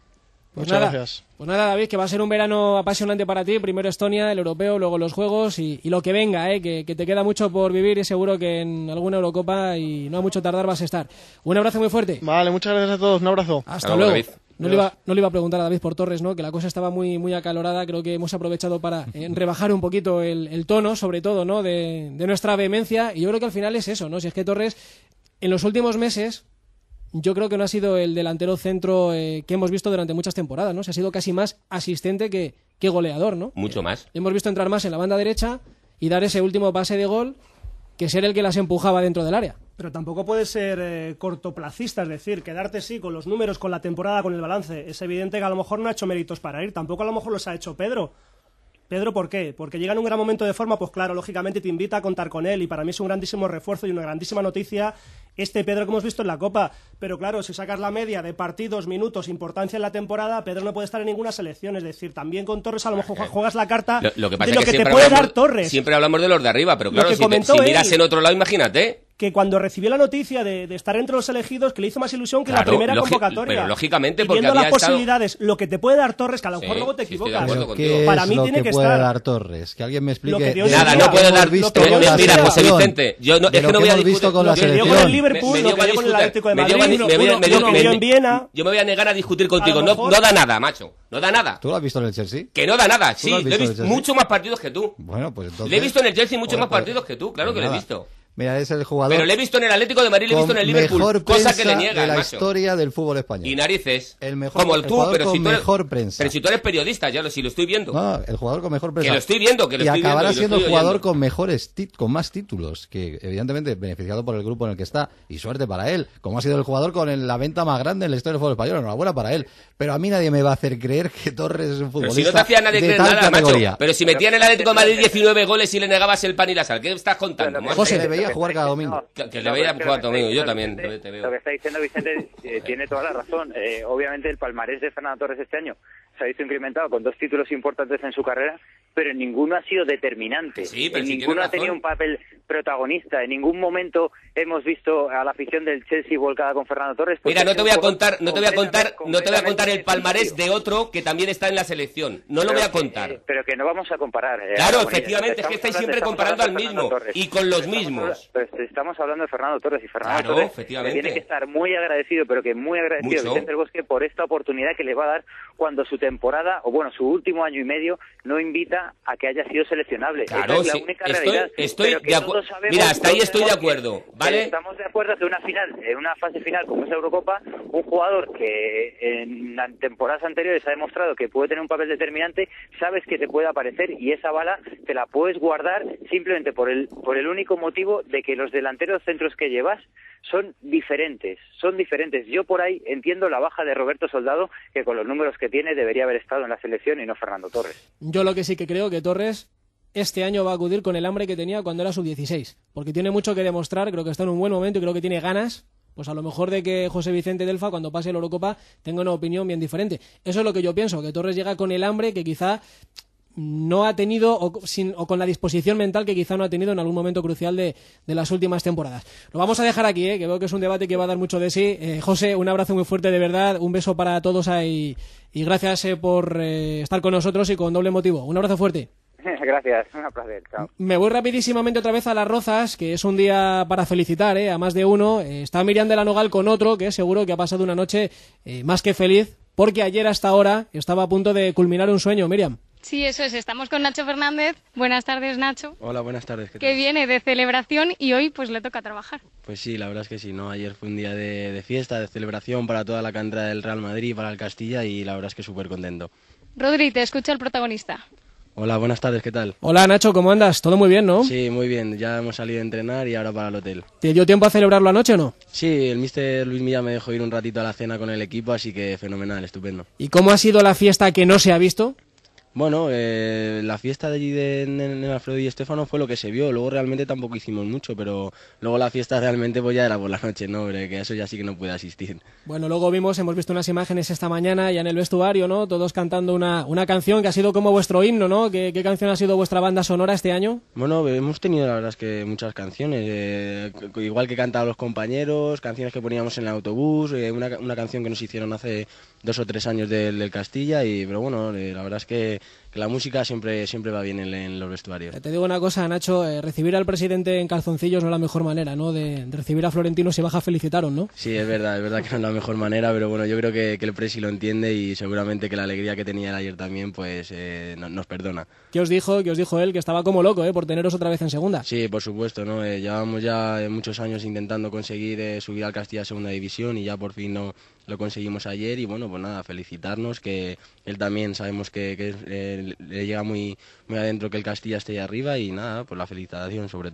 [SPEAKER 8] Muchas gracias.
[SPEAKER 3] Pues nada, David, que va a ser un verano apasionante para ti. Primero Estonia, el europeo, luego los Juegos y lo que venga, que te queda mucho por vivir y seguro que en alguna Eurocopa y no a mucho tardar vas a estar. Un abrazo muy fuerte.
[SPEAKER 8] Vale, muchas gracias a todos. Un abrazo.
[SPEAKER 3] Hasta luego. David. No le iba a preguntar a David por Torres, ¿no? Que la cosa estaba muy, muy acalorada. Creo que hemos aprovechado para rebajar un poquito el tono, sobre todo, ¿no? De nuestra vehemencia. Y yo creo que al final es eso, ¿no? Si es que Torres, en los últimos meses, yo creo que no ha sido el delantero centro que hemos visto durante muchas temporadas, ¿no? Se ha sido casi más asistente que goleador, ¿no?
[SPEAKER 6] Mucho más.
[SPEAKER 3] Hemos visto entrar más en la banda derecha y dar ese último pase de gol que ser el que las empujaba dentro del área.
[SPEAKER 5] Pero tampoco puede ser cortoplacista, es decir, quedarte sí con los números, con la temporada, con el balance. Es evidente que a lo mejor no ha hecho méritos para ir, tampoco a lo mejor los ha hecho Pedro. Pedro, ¿por qué? Porque llega en un gran momento de forma, pues claro, lógicamente te invita a contar con él y para mí es un grandísimo refuerzo y una grandísima noticia este Pedro que hemos visto en la Copa. Pero claro, si sacas la media de partidos, minutos, importancia en la temporada, Pedro no puede estar en ninguna selección. Es decir, también con Torres a lo mejor juegas la carta
[SPEAKER 6] Lo que pasa
[SPEAKER 5] de lo
[SPEAKER 6] es que
[SPEAKER 5] que te puede dar Torres.
[SPEAKER 6] Siempre hablamos de los de arriba, pero claro, si miras
[SPEAKER 5] él,
[SPEAKER 6] en otro lado, imagínate.
[SPEAKER 5] Que cuando recibió la noticia de estar entre los elegidos, que le hizo más ilusión que la primera convocatoria.
[SPEAKER 6] Pero lógicamente,
[SPEAKER 5] y
[SPEAKER 6] porque
[SPEAKER 5] viendo
[SPEAKER 6] había
[SPEAKER 5] las posibilidades, lo que te puede dar Torres, que a lo mejor luego te equivocas.
[SPEAKER 1] ¿Qué
[SPEAKER 5] para
[SPEAKER 1] es
[SPEAKER 5] mí
[SPEAKER 1] lo
[SPEAKER 5] tiene que
[SPEAKER 1] puede
[SPEAKER 5] estar
[SPEAKER 1] dar Torres? Que alguien me explique.
[SPEAKER 6] Nada, no puede dar. Mira, José Vicente, yo no, es que no voy a discutir
[SPEAKER 1] con la selección.
[SPEAKER 5] Con el Liverpool, lo que dio con el Atlético de Madrid, en Viena.
[SPEAKER 6] Yo me voy a negar a discutir contigo. No da nada, macho. No da nada.
[SPEAKER 1] ¿Tú lo has visto en el Chelsea?
[SPEAKER 6] Que no da nada. Sí, le he visto muchos más partidos que tú.
[SPEAKER 1] Bueno, pues entonces.
[SPEAKER 6] Le he visto en el Chelsea muchos más partidos que tú. Claro que lo he visto.
[SPEAKER 1] Mira, es el jugador.
[SPEAKER 6] Pero le he visto en el Atlético de Madrid, le he visto en el Liverpool, cosa que le niega,
[SPEAKER 1] de la
[SPEAKER 6] macho.
[SPEAKER 1] historia del fútbol español.
[SPEAKER 6] Y narices.
[SPEAKER 1] El mejor,
[SPEAKER 6] como
[SPEAKER 1] el
[SPEAKER 6] tú,
[SPEAKER 1] jugador
[SPEAKER 6] pero
[SPEAKER 1] con
[SPEAKER 6] si tú eres,
[SPEAKER 1] mejor prensa.
[SPEAKER 6] Pero si tú eres periodista, ya si lo estoy viendo.
[SPEAKER 1] No, el jugador con mejor prensa.
[SPEAKER 6] Que lo estoy viendo,
[SPEAKER 1] y acabará siendo el jugador con mejores con más títulos, que evidentemente beneficiado por el grupo en el que está, y suerte para él, como ha sido el jugador con la venta más grande en la historia del fútbol español. Enhorabuena para él. Pero a mí nadie me va a hacer creer que Torres es un futbolista.
[SPEAKER 6] Pero si no te hacía nadie
[SPEAKER 1] de
[SPEAKER 6] creer
[SPEAKER 1] tal
[SPEAKER 6] nada,
[SPEAKER 1] categoría.
[SPEAKER 6] macho. Pero si metía en el Atlético de Madrid 19 goles y le negabas el pan y la sal, ¿qué estás contando?
[SPEAKER 1] José, le veía jugar cada domingo.
[SPEAKER 6] Que le veía jugar domingo, yo también te veo.
[SPEAKER 23] Lo que está diciendo Vicente tiene toda la razón. Obviamente el palmarés de Fernando Torres este año se ha visto incrementado con 2 títulos importantes en su carrera, pero en ninguno ha sido determinante.
[SPEAKER 6] Sí, pero
[SPEAKER 23] en ninguno ha tenido un papel protagonista. En ningún momento hemos visto a la afición del Chelsea volcada con Fernando Torres.
[SPEAKER 6] Mira, no te voy a contar el palmarés de otro que también está en la selección. No lo voy a contar.
[SPEAKER 23] Pero que no vamos a comparar.
[SPEAKER 6] Claro, efectivamente, es que estáis siempre comparando al mismo y con los mismos.
[SPEAKER 23] Estamos hablando de Fernando Torres y Fernando Torres tiene que estar muy agradecido, pero que muy agradecido Vicente del Bosque por esta oportunidad que le va a dar cuando su temporada, o bueno, su último año y medio no invita a que haya sido seleccionable.
[SPEAKER 6] Claro,
[SPEAKER 23] esa es la única realidad.
[SPEAKER 6] Estoy de acuerdo. Mira, hasta ahí estoy de acuerdo, ¿vale?
[SPEAKER 23] Estamos de acuerdo que en una fase final como es la Eurocopa, un jugador que en temporadas anteriores ha demostrado que puede tener un papel determinante, sabes que te puede aparecer y esa bala te la puedes guardar simplemente por el único motivo de que los delanteros centros que llevas son diferentes. Yo por ahí entiendo la baja de Roberto Soldado, que con los números que tiene debería haber estado en la selección y no Fernando Torres.
[SPEAKER 3] Yo lo que sí que creo que Torres este año va a acudir con el hambre que tenía cuando era sub-16, porque tiene mucho que demostrar, creo que está en un buen momento y creo que tiene ganas, pues a lo mejor de que José Vicente Delfa cuando pase la Eurocopa tenga una opinión bien diferente. Eso es lo que yo pienso, que Torres llega con el hambre que quizá no ha tenido o con la disposición mental que quizá no ha tenido en algún momento crucial de las últimas temporadas. Lo vamos a dejar aquí, que veo que es un debate que va a dar mucho de sí. José, un abrazo muy fuerte de verdad, un beso para todos ahí, y gracias por estar con nosotros y con doble motivo. Un abrazo fuerte.
[SPEAKER 23] Gracias, un placer, chao.
[SPEAKER 3] Me voy rapidísimamente otra vez a Las Rozas, que es un día para felicitar a más de uno. Está Miriam de la Nogal con otro, que seguro que ha pasado una noche más que feliz, porque ayer hasta ahora estaba a punto de culminar un sueño, Miriam.
[SPEAKER 7] Sí, eso es. Estamos con Nacho Fernández. Buenas tardes, Nacho.
[SPEAKER 9] Hola, buenas tardes.
[SPEAKER 7] Que viene de celebración y hoy pues le toca trabajar.
[SPEAKER 9] Pues sí, la verdad es que sí, ¿no? Ayer fue un día de fiesta, de celebración para toda la cantera del Real Madrid, para el Castilla, y la verdad es que súper contento.
[SPEAKER 7] Rodri, te escucha el protagonista.
[SPEAKER 9] Hola, buenas tardes, ¿qué tal?
[SPEAKER 3] Hola, Nacho, ¿cómo andas? ¿Todo muy bien, no?
[SPEAKER 9] Sí, muy bien. Ya hemos salido a entrenar y ahora para el hotel.
[SPEAKER 3] ¿Te dio tiempo a celebrarlo anoche o no?
[SPEAKER 9] Sí, el míster Luis Millán me dejó ir un ratito a la cena con el equipo, así que fenomenal, estupendo.
[SPEAKER 3] ¿Y cómo ha sido la fiesta que no se ha visto?
[SPEAKER 9] Bueno, la fiesta de allí en Alfredo y Estefano fue lo que se vio. Luego realmente tampoco hicimos mucho, pero luego la fiesta realmente pues ya era por la noche, ¿no? Que eso ya sí que no puede asistir.
[SPEAKER 3] Bueno, luego hemos visto unas imágenes esta mañana ya en el vestuario, ¿no? Todos cantando una canción que ha sido como vuestro himno, ¿no? ¿Qué canción ha sido vuestra banda sonora este año?
[SPEAKER 9] Bueno, hemos tenido la verdad es que muchas canciones, igual que cantaban los compañeros, canciones que poníamos en el autobús, una canción que nos hicieron hace 2 o 3 años del Castilla, pero bueno, la verdad es que la música siempre va bien en los vestuarios.
[SPEAKER 3] Te digo una cosa, Nacho, recibir al presidente en calzoncillos no es la mejor manera, ¿no? De recibir a Florentino si baja felicitaron, ¿no?
[SPEAKER 9] Sí, es verdad que no es la mejor manera, pero bueno, yo creo que el presi lo entiende y seguramente que la alegría que tenía él ayer también pues nos perdona.
[SPEAKER 3] ¿Qué os dijo él? Que estaba como loco, por teneros otra vez en segunda.
[SPEAKER 9] Sí, por supuesto, ¿no? Llevamos ya muchos años intentando conseguir subir al Castilla a segunda división y ya por fin lo conseguimos ayer y bueno, pues nada, felicitarnos, que él también sabemos que le llega muy adentro que el Castilla esté ahí arriba y nada, pues la felicitación sobre todo.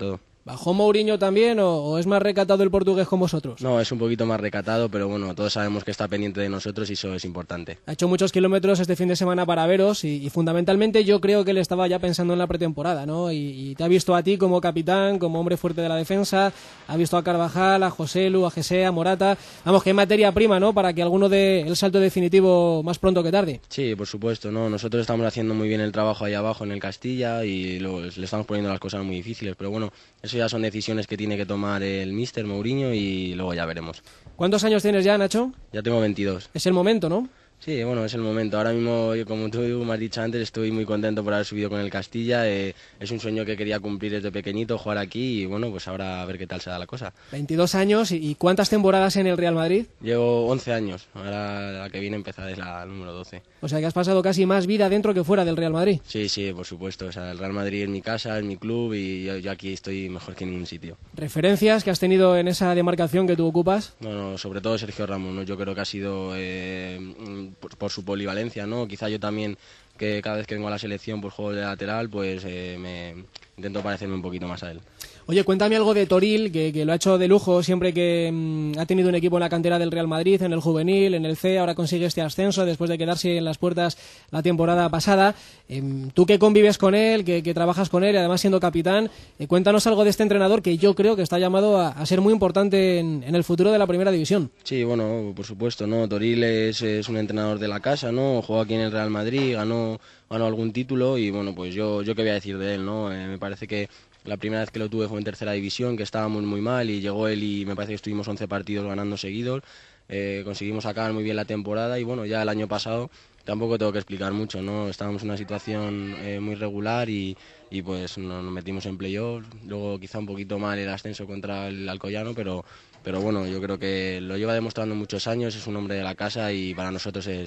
[SPEAKER 3] ¿Bajó Mourinho también o es más recatado el portugués con vosotros?
[SPEAKER 9] No, es un poquito más recatado, pero bueno, todos sabemos que está pendiente de nosotros y eso es importante.
[SPEAKER 3] Ha hecho muchos kilómetros este fin de semana para veros y fundamentalmente yo creo que él estaba ya pensando en la pretemporada, ¿no? Y te ha visto a ti como capitán, como hombre fuerte de la defensa, ha visto a Carvajal, a Joselu, a Gese, a Morata. Vamos, que hay materia prima, ¿no? Para que alguno dé el salto definitivo más pronto que tarde.
[SPEAKER 9] Sí, por supuesto, ¿no? Nosotros estamos haciendo muy bien el trabajo ahí abajo en el Castilla y le estamos poniendo las cosas muy difíciles, pero bueno, eso ya son decisiones que tiene que tomar el míster Mourinho y luego ya veremos.
[SPEAKER 3] ¿Cuántos años tienes ya, Nacho?
[SPEAKER 9] Ya tengo 22.
[SPEAKER 3] Es el momento, ¿no?
[SPEAKER 9] Sí, bueno, es el momento. Ahora mismo, como tú me has dicho antes, estoy muy contento por haber subido con el Castilla. Es un sueño que quería cumplir desde pequeñito, jugar aquí y bueno, pues ahora a ver qué tal se da la cosa.
[SPEAKER 3] 22 años y ¿cuántas temporadas en el Real Madrid?
[SPEAKER 9] Llevo 11 años, ahora la que viene empezar es la número 12.
[SPEAKER 3] O sea que has pasado casi más vida dentro que fuera del Real Madrid.
[SPEAKER 9] Sí, sí, por supuesto. O sea, el Real Madrid es mi casa, es mi club y yo aquí estoy mejor que en ningún sitio.
[SPEAKER 3] ¿Referencias que has tenido en esa demarcación que tú ocupas?
[SPEAKER 9] No, sobre todo Sergio Ramos, ¿no? Yo creo que ha sido por su polivalencia, ¿no? Quizá yo también, que cada vez que vengo a la selección pues juego de lateral, pues me intento parecerme un poquito más a él.
[SPEAKER 3] Oye, cuéntame algo de Toril, que lo ha hecho de lujo siempre que ha tenido un equipo en la cantera del Real Madrid, en el juvenil, en el C, ahora consigue este ascenso después de quedarse en las puertas la temporada pasada. Tú que convives con él, que trabajas con él y además siendo capitán, cuéntanos algo de este entrenador que yo creo que está llamado a ser muy importante en el futuro de la Primera División.
[SPEAKER 9] Sí, bueno, por supuesto, ¿no? Toril es un entrenador de la casa, ¿no? Jugó aquí en el Real Madrid, ganó algún título y bueno, pues yo qué voy a decir de él, ¿no? Me parece que la primera vez que lo tuve fue en tercera división, que estábamos muy mal y llegó él y me parece que estuvimos 11 partidos ganando seguidos. Conseguimos acabar muy bien la temporada y bueno, ya el año pasado tampoco tengo que explicar mucho, ¿no? Estábamos en una situación muy regular y pues nos metimos en playoff. Luego quizá un poquito mal el ascenso contra el Alcoyano, pero bueno, yo creo que lo lleva demostrando muchos años, es un hombre de la casa y para nosotros es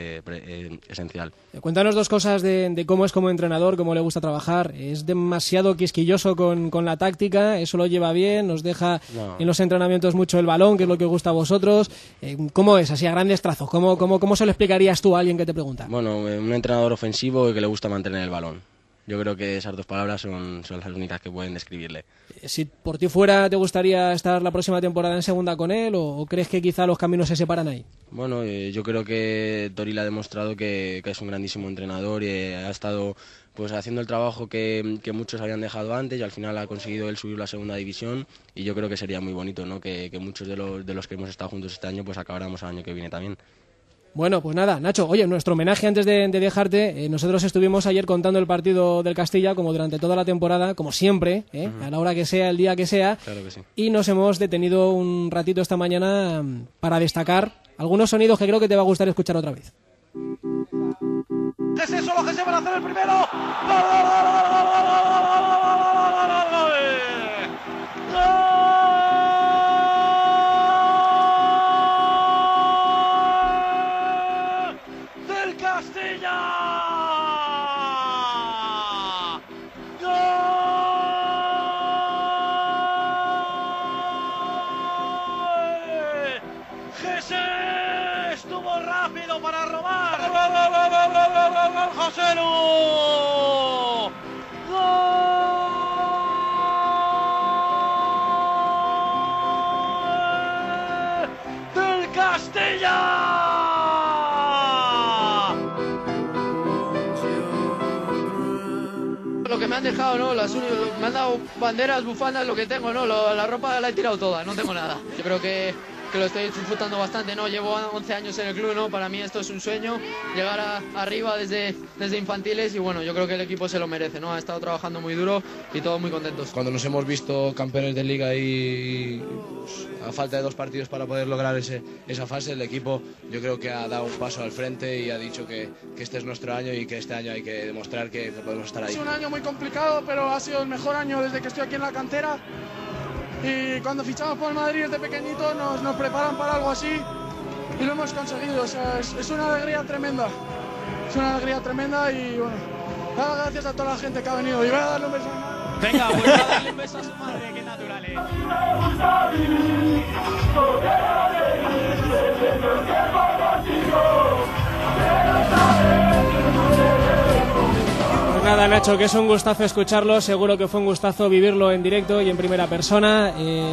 [SPEAKER 9] esencial.
[SPEAKER 3] Cuéntanos dos cosas de cómo es como entrenador, cómo le gusta trabajar. ¿Es demasiado quisquilloso con la táctica? ¿Eso lo lleva bien? ¿Nos deja en los entrenamientos mucho el balón, que es lo que os gusta a vosotros? ¿Cómo es, así a grandes trazos? ¿Cómo se lo explicarías tú a alguien que te pregunta?
[SPEAKER 9] Bueno, un entrenador ofensivo que le gusta mantener el balón. Yo creo que esas dos palabras son las únicas que pueden describirle.
[SPEAKER 3] Si por ti fuera, ¿te gustaría estar la próxima temporada en segunda con él o crees que quizá los caminos se separan ahí?
[SPEAKER 9] Bueno, yo creo que Toril ha demostrado que es un grandísimo entrenador y ha estado pues haciendo el trabajo que muchos habían dejado antes y al final ha conseguido él subir la segunda división y yo creo que sería muy bonito, ¿no? Que muchos de los que hemos estado juntos este año pues acabáramos el año que viene también.
[SPEAKER 3] Bueno, pues nada, Nacho, oye, nuestro homenaje antes de dejarte, nosotros estuvimos ayer contando el partido del Castilla, como durante toda la temporada, como siempre, a la hora que sea, el día que sea,
[SPEAKER 9] claro que sí.
[SPEAKER 3] Y nos hemos detenido un ratito esta mañana para destacar algunos sonidos que creo que te va a gustar escuchar otra vez.
[SPEAKER 10] Gese, solo Gese van a hacer el primero. Para robar. Joselu. ¡Gol del Castilla!
[SPEAKER 11] Lo que me han dejado, ¿no? Me han dado banderas, bufandas, lo que tengo, ¿no? La ropa la he tirado toda, no tengo nada. Yo creo que lo estoy disfrutando bastante, ¿no? Llevo 11 años en el club, ¿no? Para mí esto es un sueño, llegar arriba desde infantiles y bueno, yo creo que el equipo se lo merece, ¿no? Ha estado trabajando muy duro y todos muy contentos.
[SPEAKER 22] Cuando nos hemos visto campeones de Liga y pues, a falta de 2 partidos para poder lograr esa fase, el equipo yo creo que ha dado un paso al frente y ha dicho que este es nuestro año y que este año hay que demostrar que podemos estar ahí.
[SPEAKER 24] Es un año muy complicado, pero ha sido el mejor año desde que estoy aquí en la cantera. Y cuando fichamos por el Madrid desde pequeñito nos preparan para algo así y lo hemos conseguido. O sea, es una alegría tremenda. Es una alegría tremenda y bueno, gracias a toda la gente que ha venido. Y voy a darle un beso a mi madre.
[SPEAKER 10] Venga, pues a darle un beso a su madre, qué natural es.
[SPEAKER 3] nada, Nacho, que es un gustazo escucharlo, seguro que fue un gustazo vivirlo en directo y en primera persona.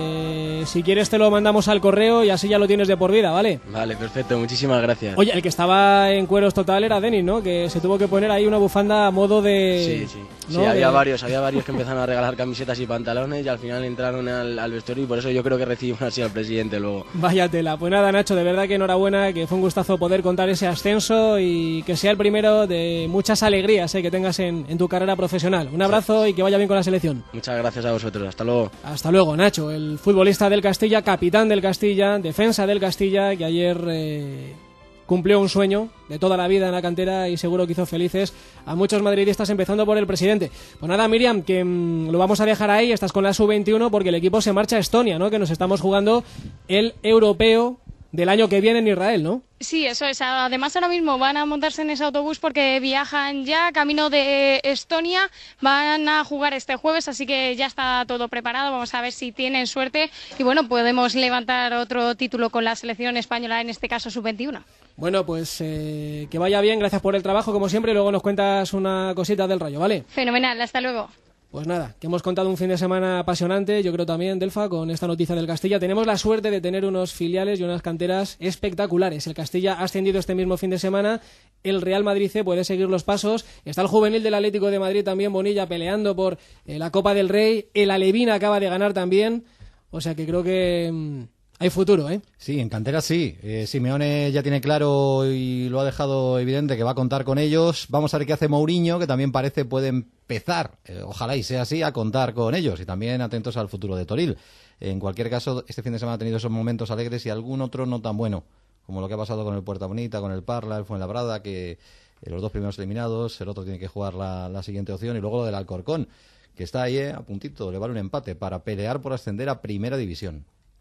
[SPEAKER 3] Si quieres te lo mandamos al correo y así ya lo tienes de por vida, ¿vale?
[SPEAKER 9] Vale, perfecto, muchísimas gracias.
[SPEAKER 3] Oye, el que estaba en cueros total era Denis, ¿no? Que se tuvo que poner ahí una bufanda a modo de...
[SPEAKER 9] Sí,
[SPEAKER 3] ¿no?
[SPEAKER 9] sí, había varios que empezaron a regalar camisetas y pantalones y al final entraron al vestuario y por eso yo creo que recibimos así al presidente luego.
[SPEAKER 3] Vaya tela. Pues nada, Nacho, de verdad que enhorabuena, que fue un gustazo poder contar ese ascenso y que sea el primero de muchas alegrías que tengas en tu carrera profesional. Un abrazo y que vaya bien con la selección.
[SPEAKER 9] Muchas gracias a vosotros, hasta luego.
[SPEAKER 3] Hasta luego, Nacho, el futbolista del Castilla, capitán del Castilla, defensa del Castilla, que ayer cumplió un sueño de toda la vida en la cantera y seguro que hizo felices a muchos madridistas, empezando por el presidente. Pues nada, Miriam, que lo vamos a dejar ahí, estás con la sub-21 porque el equipo se marcha a Estonia, ¿no? Que nos estamos jugando el europeo del año que viene en Israel, ¿no?
[SPEAKER 7] Sí, eso es. Además, ahora mismo van a montarse en ese autobús porque viajan ya camino de Estonia. Van a jugar este jueves, así que ya está todo preparado. Vamos a ver si tienen suerte y bueno, podemos levantar otro título con la selección española, en este caso sub-21.
[SPEAKER 3] Bueno, pues que vaya bien, gracias por el trabajo como siempre y luego nos cuentas una cosita del Rayo, ¿vale?
[SPEAKER 7] Fenomenal, hasta luego.
[SPEAKER 3] Pues nada, que hemos contado un fin de semana apasionante, yo creo también, Delfa, con esta noticia del Castilla. Tenemos la suerte de tener unos filiales y unas canteras espectaculares. El Castilla ha ascendido este mismo fin de semana, el Real Madrid C puede seguir los pasos, está el juvenil del Atlético de Madrid también, Bonilla, peleando por la Copa del Rey, el Alevín acaba de ganar también, o sea que creo que... hay futuro, ¿eh? Sí, en cantera sí. Simeone ya tiene claro y lo ha dejado evidente que va a contar con ellos. Vamos a ver qué hace Mourinho, que también parece puede empezar, ojalá y sea así, a contar con ellos. Y también atentos al futuro de Toril. En cualquier caso, este fin de semana ha tenido esos momentos alegres y algún otro no tan bueno, como lo que ha pasado con el Puerta Bonita, con el Parla, el Fuenlabrada, que los dos primeros eliminados, el otro tiene que jugar la siguiente opción, y luego lo del Alcorcón, que está ahí a puntito, le vale un empate para pelear por ascender a Primera División.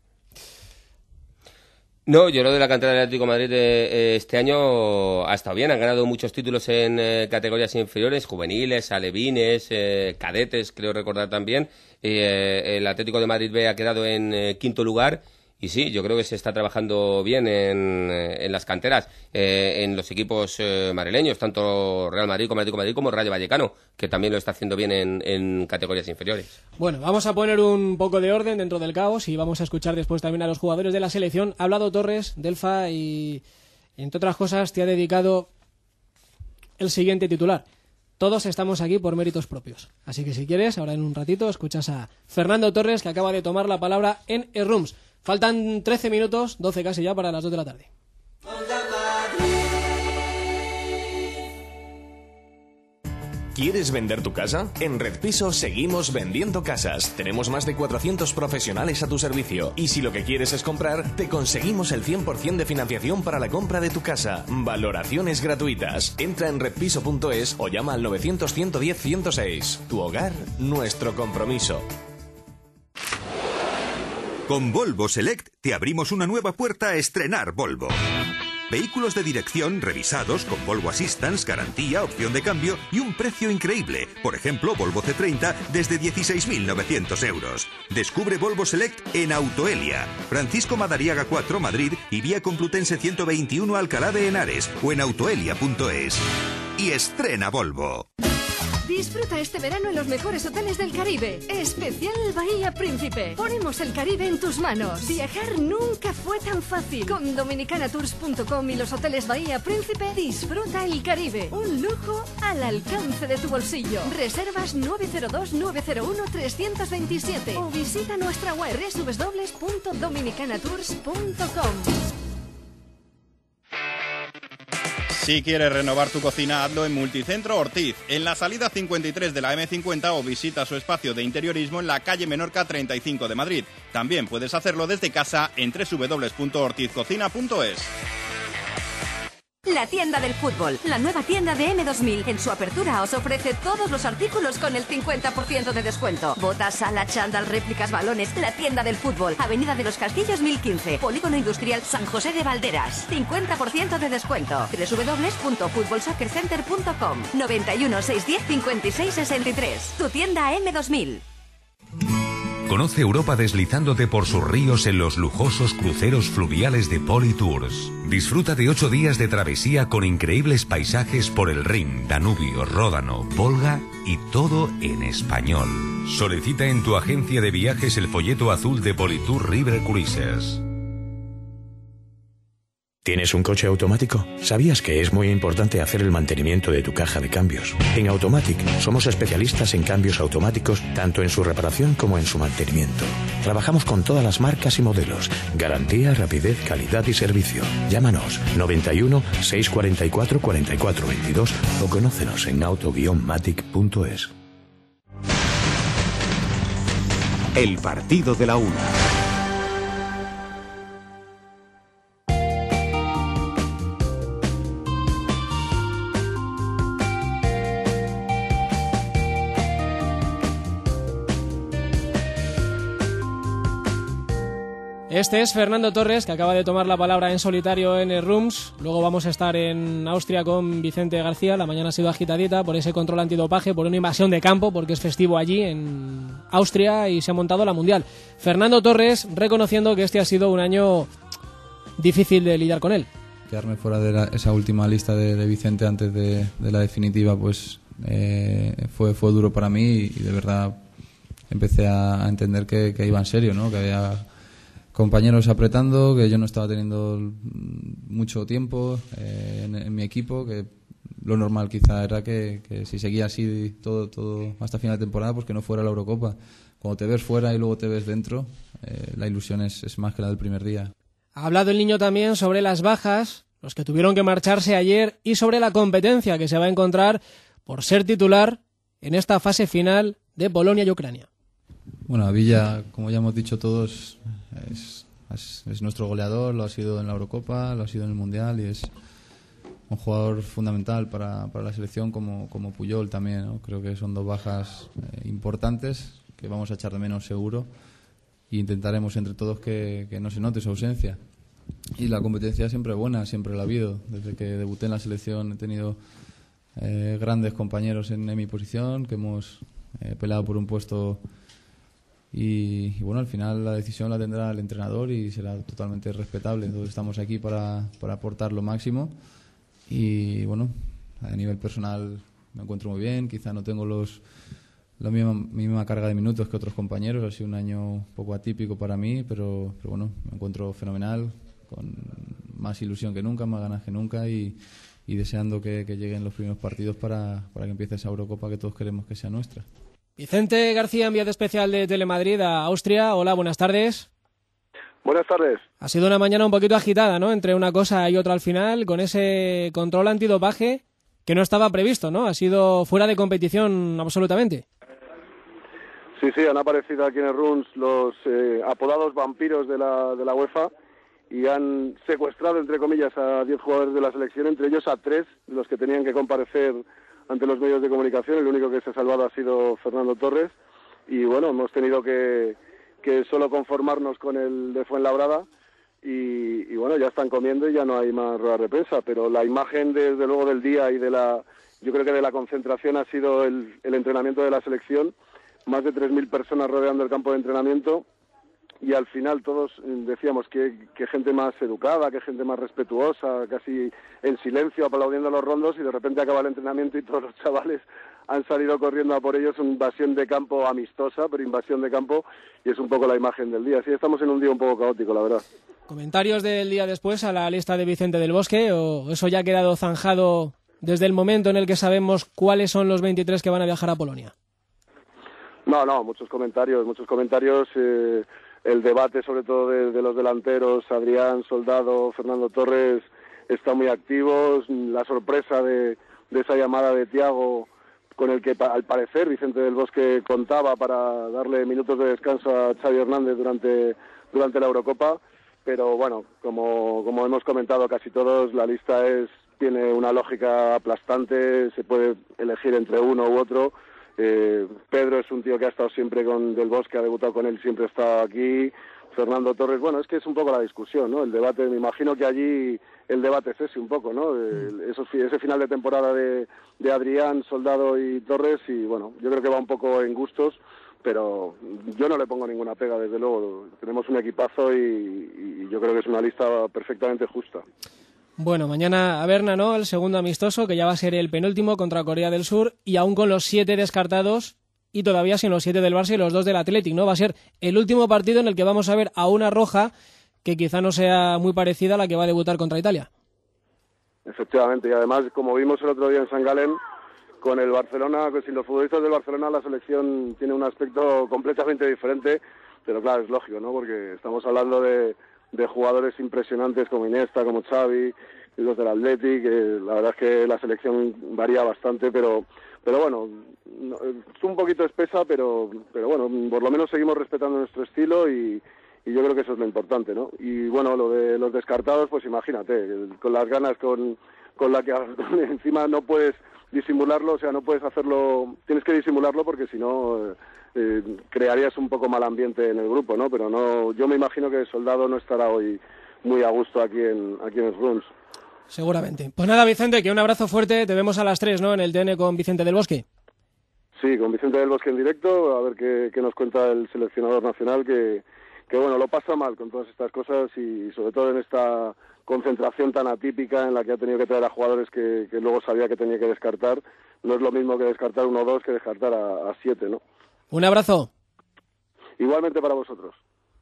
[SPEAKER 6] No, yo lo de la cantera del Atlético de Madrid este año ha estado bien. Han ganado muchos títulos en categorías inferiores, juveniles, alevines, cadetes, creo recordar también. El Atlético de Madrid B ha quedado en quinto lugar. Y sí, yo creo que se está trabajando bien en las canteras, en los equipos madrileños, tanto Real Madrid como Atlético de Madrid como Rayo Vallecano, que también lo está haciendo bien en categorías inferiores.
[SPEAKER 3] Bueno, vamos a poner un poco de orden dentro del caos y vamos a escuchar después también a los jugadores de la selección. Ha hablado Torres, Delfa, y entre otras cosas te ha dedicado el siguiente titular. Todos estamos aquí por méritos propios. Así que si quieres, ahora en un ratito escuchas a Fernando Torres, que acaba de tomar la palabra en E-Rooms. Faltan 13 minutos, 12 casi ya, para las 2 de la tarde.
[SPEAKER 19] ¿Quieres vender tu casa? En Red Piso seguimos vendiendo casas. Tenemos más de 400 profesionales a tu servicio. Y si lo que quieres es comprar, te conseguimos el 100% de financiación para la compra de tu casa. Valoraciones gratuitas. Entra en redpiso.es o llama al 900-110-106. Tu hogar, nuestro compromiso.
[SPEAKER 12] Con Volvo Select te abrimos una nueva puerta a estrenar Volvo. Vehículos de dirección revisados con Volvo Assistance, garantía, opción de cambio y un precio increíble. Por ejemplo, Volvo C30 desde 16.900 euros. Descubre Volvo Select en Autoelia, Francisco Madariaga 4, Madrid, y Vía Complutense 121, Alcalá de Henares, o en autoelia.es. Y estrena Volvo.
[SPEAKER 13] Disfruta este verano en los mejores hoteles del Caribe. Especial Bahía Príncipe. Ponemos el Caribe en tus manos. Viajar nunca fue tan fácil. Con dominicanatours.com y los hoteles Bahía Príncipe, disfruta el Caribe. Un lujo al alcance de tu bolsillo. Reservas 902-901-327 o visita nuestra web www.dominicanatours.com.
[SPEAKER 14] Si quieres renovar tu cocina, hazlo en Multicentro Ortiz, en la salida 53 de la M50, o visita su espacio de interiorismo en la calle Menorca 35 de Madrid. También puedes hacerlo desde casa en www.ortizcocina.es.
[SPEAKER 15] La tienda del fútbol, la nueva tienda de M2000. En su apertura os ofrece todos los artículos con el 50% de descuento. Botas, sala, chándal, réplicas, balones. La tienda del fútbol, Avenida de los Castillos 1015, Polígono Industrial San José de Valderas. 50% de descuento. www.futbolsoccercenter.com. 91 610 56 63. Tu tienda M2000.
[SPEAKER 16] Conoce Europa deslizándote por sus ríos en los lujosos cruceros fluviales de Politours. Disfruta de 8 días de travesía con increíbles paisajes por el Rin, Danubio, Ródano, Volga y todo en español. Solicita en tu agencia de viajes el folleto azul de Politour River Cruises.
[SPEAKER 17] ¿Tienes un coche automático? ¿Sabías que es muy importante hacer el mantenimiento de tu caja de cambios? En Automatic somos especialistas en cambios automáticos, tanto en su reparación como en su mantenimiento. Trabajamos con todas las marcas y modelos. Garantía, rapidez, calidad y servicio. Llámanos 91 644 44 22 o conócenos en auto-matic.es.
[SPEAKER 2] El partido de la una.
[SPEAKER 3] Este es Fernando Torres, que acaba de tomar la palabra en solitario en el Rums. Luego vamos a estar en Austria con Vicente García. La mañana ha sido agitadita por ese control antidopaje, por una invasión de campo, porque es festivo allí en Austria y se ha montado la Mundial. Fernando Torres reconociendo que este ha sido un año difícil de lidiar con él.
[SPEAKER 18] Quedarme fuera de esa última lista de Vicente antes de la definitiva, pues fue duro para mí y de verdad empecé a entender que iba en serio, ¿no? Que había compañeros apretando, que yo no estaba teniendo mucho tiempo en mi equipo, que lo normal quizá era que si seguía así todo hasta final de temporada, pues que no fuera la Eurocopa. Cuando te ves fuera y luego te ves dentro, la ilusión es más que la del primer día.
[SPEAKER 3] Ha hablado el niño también sobre las bajas, los que tuvieron que marcharse ayer, y sobre la competencia que se va a encontrar por ser titular en esta fase final de Polonia y Ucrania.
[SPEAKER 18] Bueno, Villa, como ya hemos dicho todos, es nuestro goleador, lo ha sido en la Eurocopa, lo ha sido en el Mundial y es un jugador fundamental para la selección como Puyol también, ¿no? Creo que son dos bajas importantes que vamos a echar de menos seguro e intentaremos entre todos que no se note su ausencia. Y la competencia siempre es buena, siempre la ha habido. Desde que debuté en la selección he tenido grandes compañeros en mi posición, que hemos peleado por un puesto. Y bueno, al final la decisión la tendrá el entrenador y será totalmente respetable. Entonces estamos aquí para aportar lo máximo y bueno, a nivel personal me encuentro muy bien. Quizá no tengo la misma carga de minutos que otros compañeros. Ha sido un año un poco atípico para mí, pero bueno, me encuentro fenomenal, con más ilusión que nunca, más ganas que nunca y deseando que lleguen los primeros partidos para que empiece esa Eurocopa que todos queremos que sea nuestra.
[SPEAKER 3] Vicente García, enviado especial de Telemadrid a Austria. Hola, buenas tardes.
[SPEAKER 20] Buenas tardes.
[SPEAKER 3] Ha sido una mañana un poquito agitada, ¿no? Entre una cosa y otra al final, con ese control antidopaje que no estaba previsto, ¿no? Ha sido fuera de competición absolutamente.
[SPEAKER 20] Sí, han aparecido aquí en el Runs los apodados vampiros de la UEFA y han secuestrado, entre comillas, a 10 jugadores de la selección, entre ellos a 3 de los que tenían que comparecer ante los medios de comunicación. El único que se ha salvado ha sido Fernando Torres y bueno, hemos tenido que solo conformarnos con el de Fuenlabrada y bueno, ya están comiendo y ya no hay más rueda de prensa, pero la imagen desde luego del día y yo creo que de la concentración ha sido el entrenamiento de la selección, más de 3.000 personas rodeando el campo de entrenamiento y al final todos decíamos que gente más educada, que gente más respetuosa, casi en silencio aplaudiendo los rondos y de repente acaba el entrenamiento y todos los chavales han salido corriendo a por ellos. Una invasión de campo amistosa, pero invasión de campo y es un poco la imagen del día. Sí, estamos en un día un poco caótico, la verdad.
[SPEAKER 3] ¿Comentarios del día después a la lista de Vicente del Bosque o eso ya ha quedado zanjado desde el momento en el que sabemos cuáles son los 23 que van a viajar a Polonia?
[SPEAKER 20] No, muchos comentarios. El debate sobre todo de los delanteros, Adrián, Soldado, Fernando Torres, está muy activo. La sorpresa de esa llamada de Thiago, con el que al parecer Vicente del Bosque contaba para darle minutos de descanso a Xavi Hernández durante la Eurocopa. Pero bueno, como hemos comentado casi todos, la lista tiene una lógica aplastante, se puede elegir entre uno u otro. Pedro es un tío que ha estado siempre con Del Bosque, ha debutado con él, siempre ha estado aquí. Fernando Torres, bueno, es que es un poco la discusión, ¿no? El debate, me imagino que allí el debate es ese un poco, ¿no? Ese final de temporada de Adrián, Soldado y Torres y bueno, yo creo que va un poco en gustos, pero yo no le pongo ninguna pega, desde luego. Tenemos un equipazo y yo creo que es una lista perfectamente justa.
[SPEAKER 3] Bueno, mañana a Berna, ¿no? El segundo amistoso, que ya va a ser el penúltimo contra Corea del Sur, y aún con los 7 descartados y todavía sin los 7 del Barça y los 2 del Athletic, ¿no? Va a ser el último partido en el que vamos a ver a una roja que quizá no sea muy parecida a la que va a debutar contra Italia.
[SPEAKER 20] Efectivamente, y además, como vimos el otro día en San Galén, con el Barcelona, que sin los futbolistas del Barcelona la selección tiene un aspecto completamente diferente, pero claro, es lógico, ¿no? Porque estamos hablando de jugadores impresionantes como Iniesta, como Xavi, y los del Athletic, la verdad es que la selección varía bastante, pero bueno, es un poquito espesa, pero bueno, por lo menos seguimos respetando nuestro estilo y yo creo que eso es lo importante, ¿no? Y bueno, lo de los descartados, pues imagínate, con las ganas con la que encima no puedes disimularlo, o sea, no puedes hacerlo, tienes que disimularlo porque si no crearías un poco mal ambiente en el grupo, ¿no? Pero no, yo me imagino que Soldado no estará hoy muy a gusto aquí en el Runs.
[SPEAKER 3] Seguramente. Pues nada, Vicente, que un abrazo fuerte, te vemos a las 3, ¿no? En el TN con Vicente del Bosque.
[SPEAKER 20] Sí, con Vicente del Bosque en directo, a ver qué nos cuenta el seleccionador nacional, que bueno, lo pasa mal con todas estas cosas y sobre todo en esta concentración tan atípica en la que ha tenido que traer a jugadores que luego sabía que tenía que descartar. No es lo mismo que descartar 1 o 2 que descartar a 7, ¿no?
[SPEAKER 3] Un abrazo.
[SPEAKER 20] Igualmente para vosotros.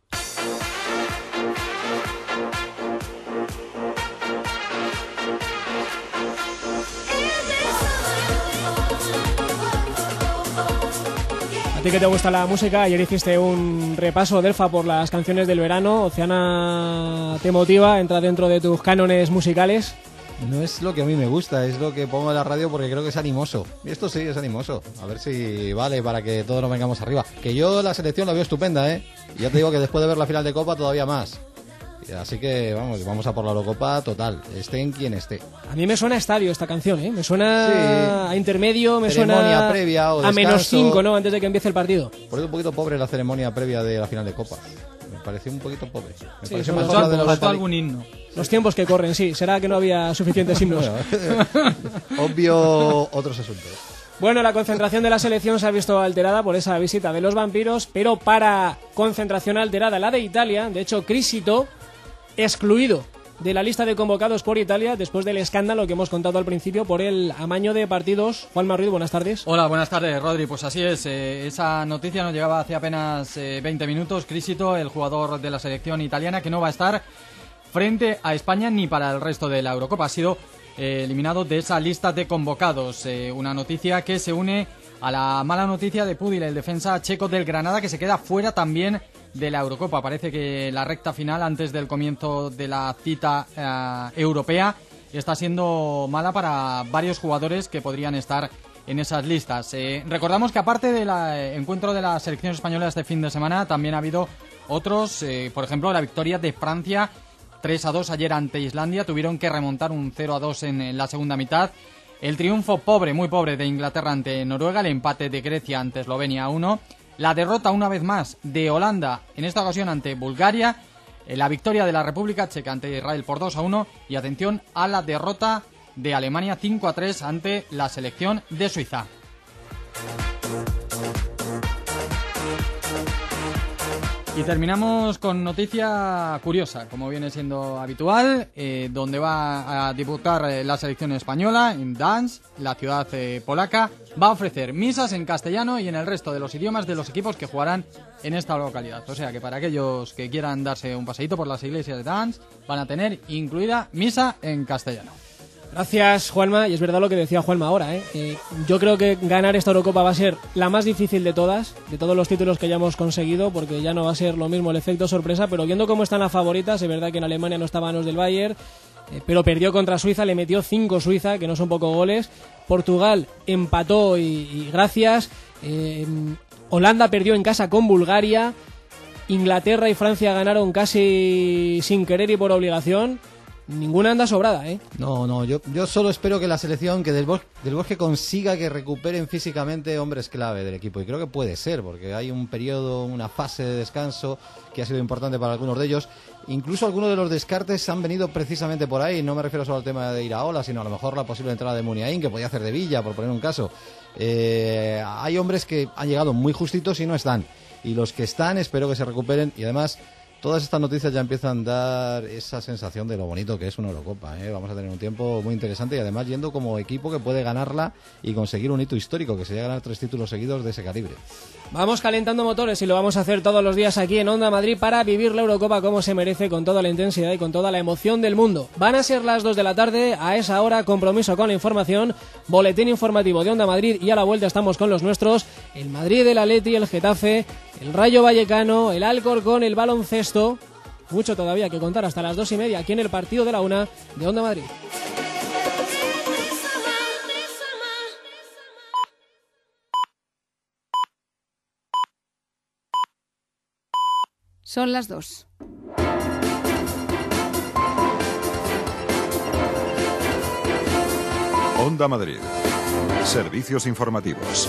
[SPEAKER 3] A ti que te gusta la música, ayer hiciste un repaso, Delfa, por las canciones del verano. Oceana te motiva, entra dentro de tus cánones musicales.
[SPEAKER 1] No es lo que a mí me gusta, es lo que pongo en la radio porque creo que es animoso. Y esto sí es animoso. A ver si vale para que todos nos vengamos arriba. Que yo la selección la veo estupenda, ¿eh? Y ya te digo que después de ver la final de Copa todavía más. Así que vamos a por la Eurocopa total, esté en quien esté.
[SPEAKER 3] A mí me suena a estadio esta canción, ¿eh? Me suena a intermedio, me
[SPEAKER 1] ceremonia
[SPEAKER 3] suena
[SPEAKER 1] previa o
[SPEAKER 3] a
[SPEAKER 1] descanso.
[SPEAKER 3] -5, ¿no? Antes de que empiece el partido.
[SPEAKER 1] Por eso un poquito pobre la ceremonia previa de la final de Copa. Me pareció un poquito pobre. Me
[SPEAKER 3] Sí,
[SPEAKER 1] pareció mejor la de los
[SPEAKER 4] algún himno.
[SPEAKER 3] Los tiempos que corren, sí. Será que no había suficientes himnos.
[SPEAKER 1] Obvio, otros asuntos.
[SPEAKER 3] Bueno, la concentración de la selección se ha visto alterada por esa visita de los vampiros, pero para concentración alterada la de Italia, de hecho, Crisito excluido de la lista de convocados por Italia después del escándalo que hemos contado al principio por el amaño de partidos. Juanma Ruiz, buenas tardes.
[SPEAKER 4] Hola, buenas tardes, Rodri. Pues así es, esa noticia nos llegaba hace apenas 20 minutos. Crisito, el jugador de la selección italiana, que no va a estar frente a España ni para el resto de la Eurocopa. Ha sido eliminado de esa lista de convocados. Una noticia que se une a la mala noticia de Pudil, el defensa checo del Granada, que se queda fuera también de la Eurocopa. Parece que la recta final antes del comienzo de la cita europea está siendo mala para varios jugadores que podrían estar en esas listas. Recordamos que aparte del encuentro de la selección española este fin de semana, también ha habido otros, por ejemplo la victoria de Francia 3-2 ayer ante Islandia, tuvieron que remontar un 0-2 en la segunda mitad. El triunfo pobre, muy pobre, de Inglaterra ante Noruega, el empate de Grecia ante Eslovenia 1, la derrota una vez más de Holanda, en esta ocasión ante Bulgaria, la victoria de la República Checa ante Israel por 2-1 y atención a la derrota de Alemania 5-3 ante la selección de Suiza. Y terminamos con noticia curiosa, como viene siendo habitual, donde va a debutar la selección española en Gdańsk, la ciudad polaca. Va a ofrecer misas en castellano y en el resto de los idiomas de los equipos que jugarán en esta localidad. O sea que para aquellos que quieran darse un paseíto por las iglesias de Gdańsk, van a tener incluida misa en castellano.
[SPEAKER 3] Gracias, Juanma, y es verdad lo que decía Juanma ahora, ¿eh? Yo creo que ganar esta Eurocopa va a ser la más difícil de todas, de todos los títulos que hayamos conseguido, porque ya no va a ser lo mismo el efecto sorpresa, pero viendo cómo están las favoritas, es verdad que en Alemania no estaban los del Bayern, pero perdió contra Suiza, le metió 5 Suiza, que no son pocos goles. Portugal empató y gracias. Holanda perdió en casa con Bulgaria. Inglaterra y Francia ganaron casi sin querer y por obligación. ninguna anda sobrada, ¿eh?
[SPEAKER 1] No, yo solo espero que la selección, que del Bosque consiga que recuperen físicamente hombres clave del equipo, y creo que puede ser, porque hay un periodo, una fase de descanso que ha sido importante para algunos de ellos. Incluso algunos de los descartes han venido precisamente por ahí. No me refiero solo al tema de Iraola, sino a lo mejor la posible entrada de Muniain, que podía hacer de Villa, por poner un caso. Hay hombres que han llegado muy justitos y no están, y los que están espero que se recuperen. Y además todas estas noticias ya empiezan a dar esa sensación de lo bonito que es una Eurocopa, ¿eh? Vamos a tener un tiempo muy interesante, y además yendo como equipo que puede ganarla y conseguir un hito histórico, que sería ganar 3 títulos seguidos de ese calibre.
[SPEAKER 3] Vamos calentando motores, y lo vamos a hacer todos los días aquí en Onda Madrid para vivir la Eurocopa como se merece, con toda la intensidad y con toda la emoción del mundo. Van a ser las 2 de la tarde, a esa hora compromiso con la información, boletín informativo de Onda Madrid, y a la vuelta estamos con los nuestros, el Madrid, el Atleti, el Getafe, el Rayo Vallecano, el Alcorcón, el baloncesto. Mucho todavía que contar hasta las 2:30 aquí en el partido de la 1 de Onda Madrid.
[SPEAKER 5] Son las 2.
[SPEAKER 8] Onda Madrid. Servicios informativos.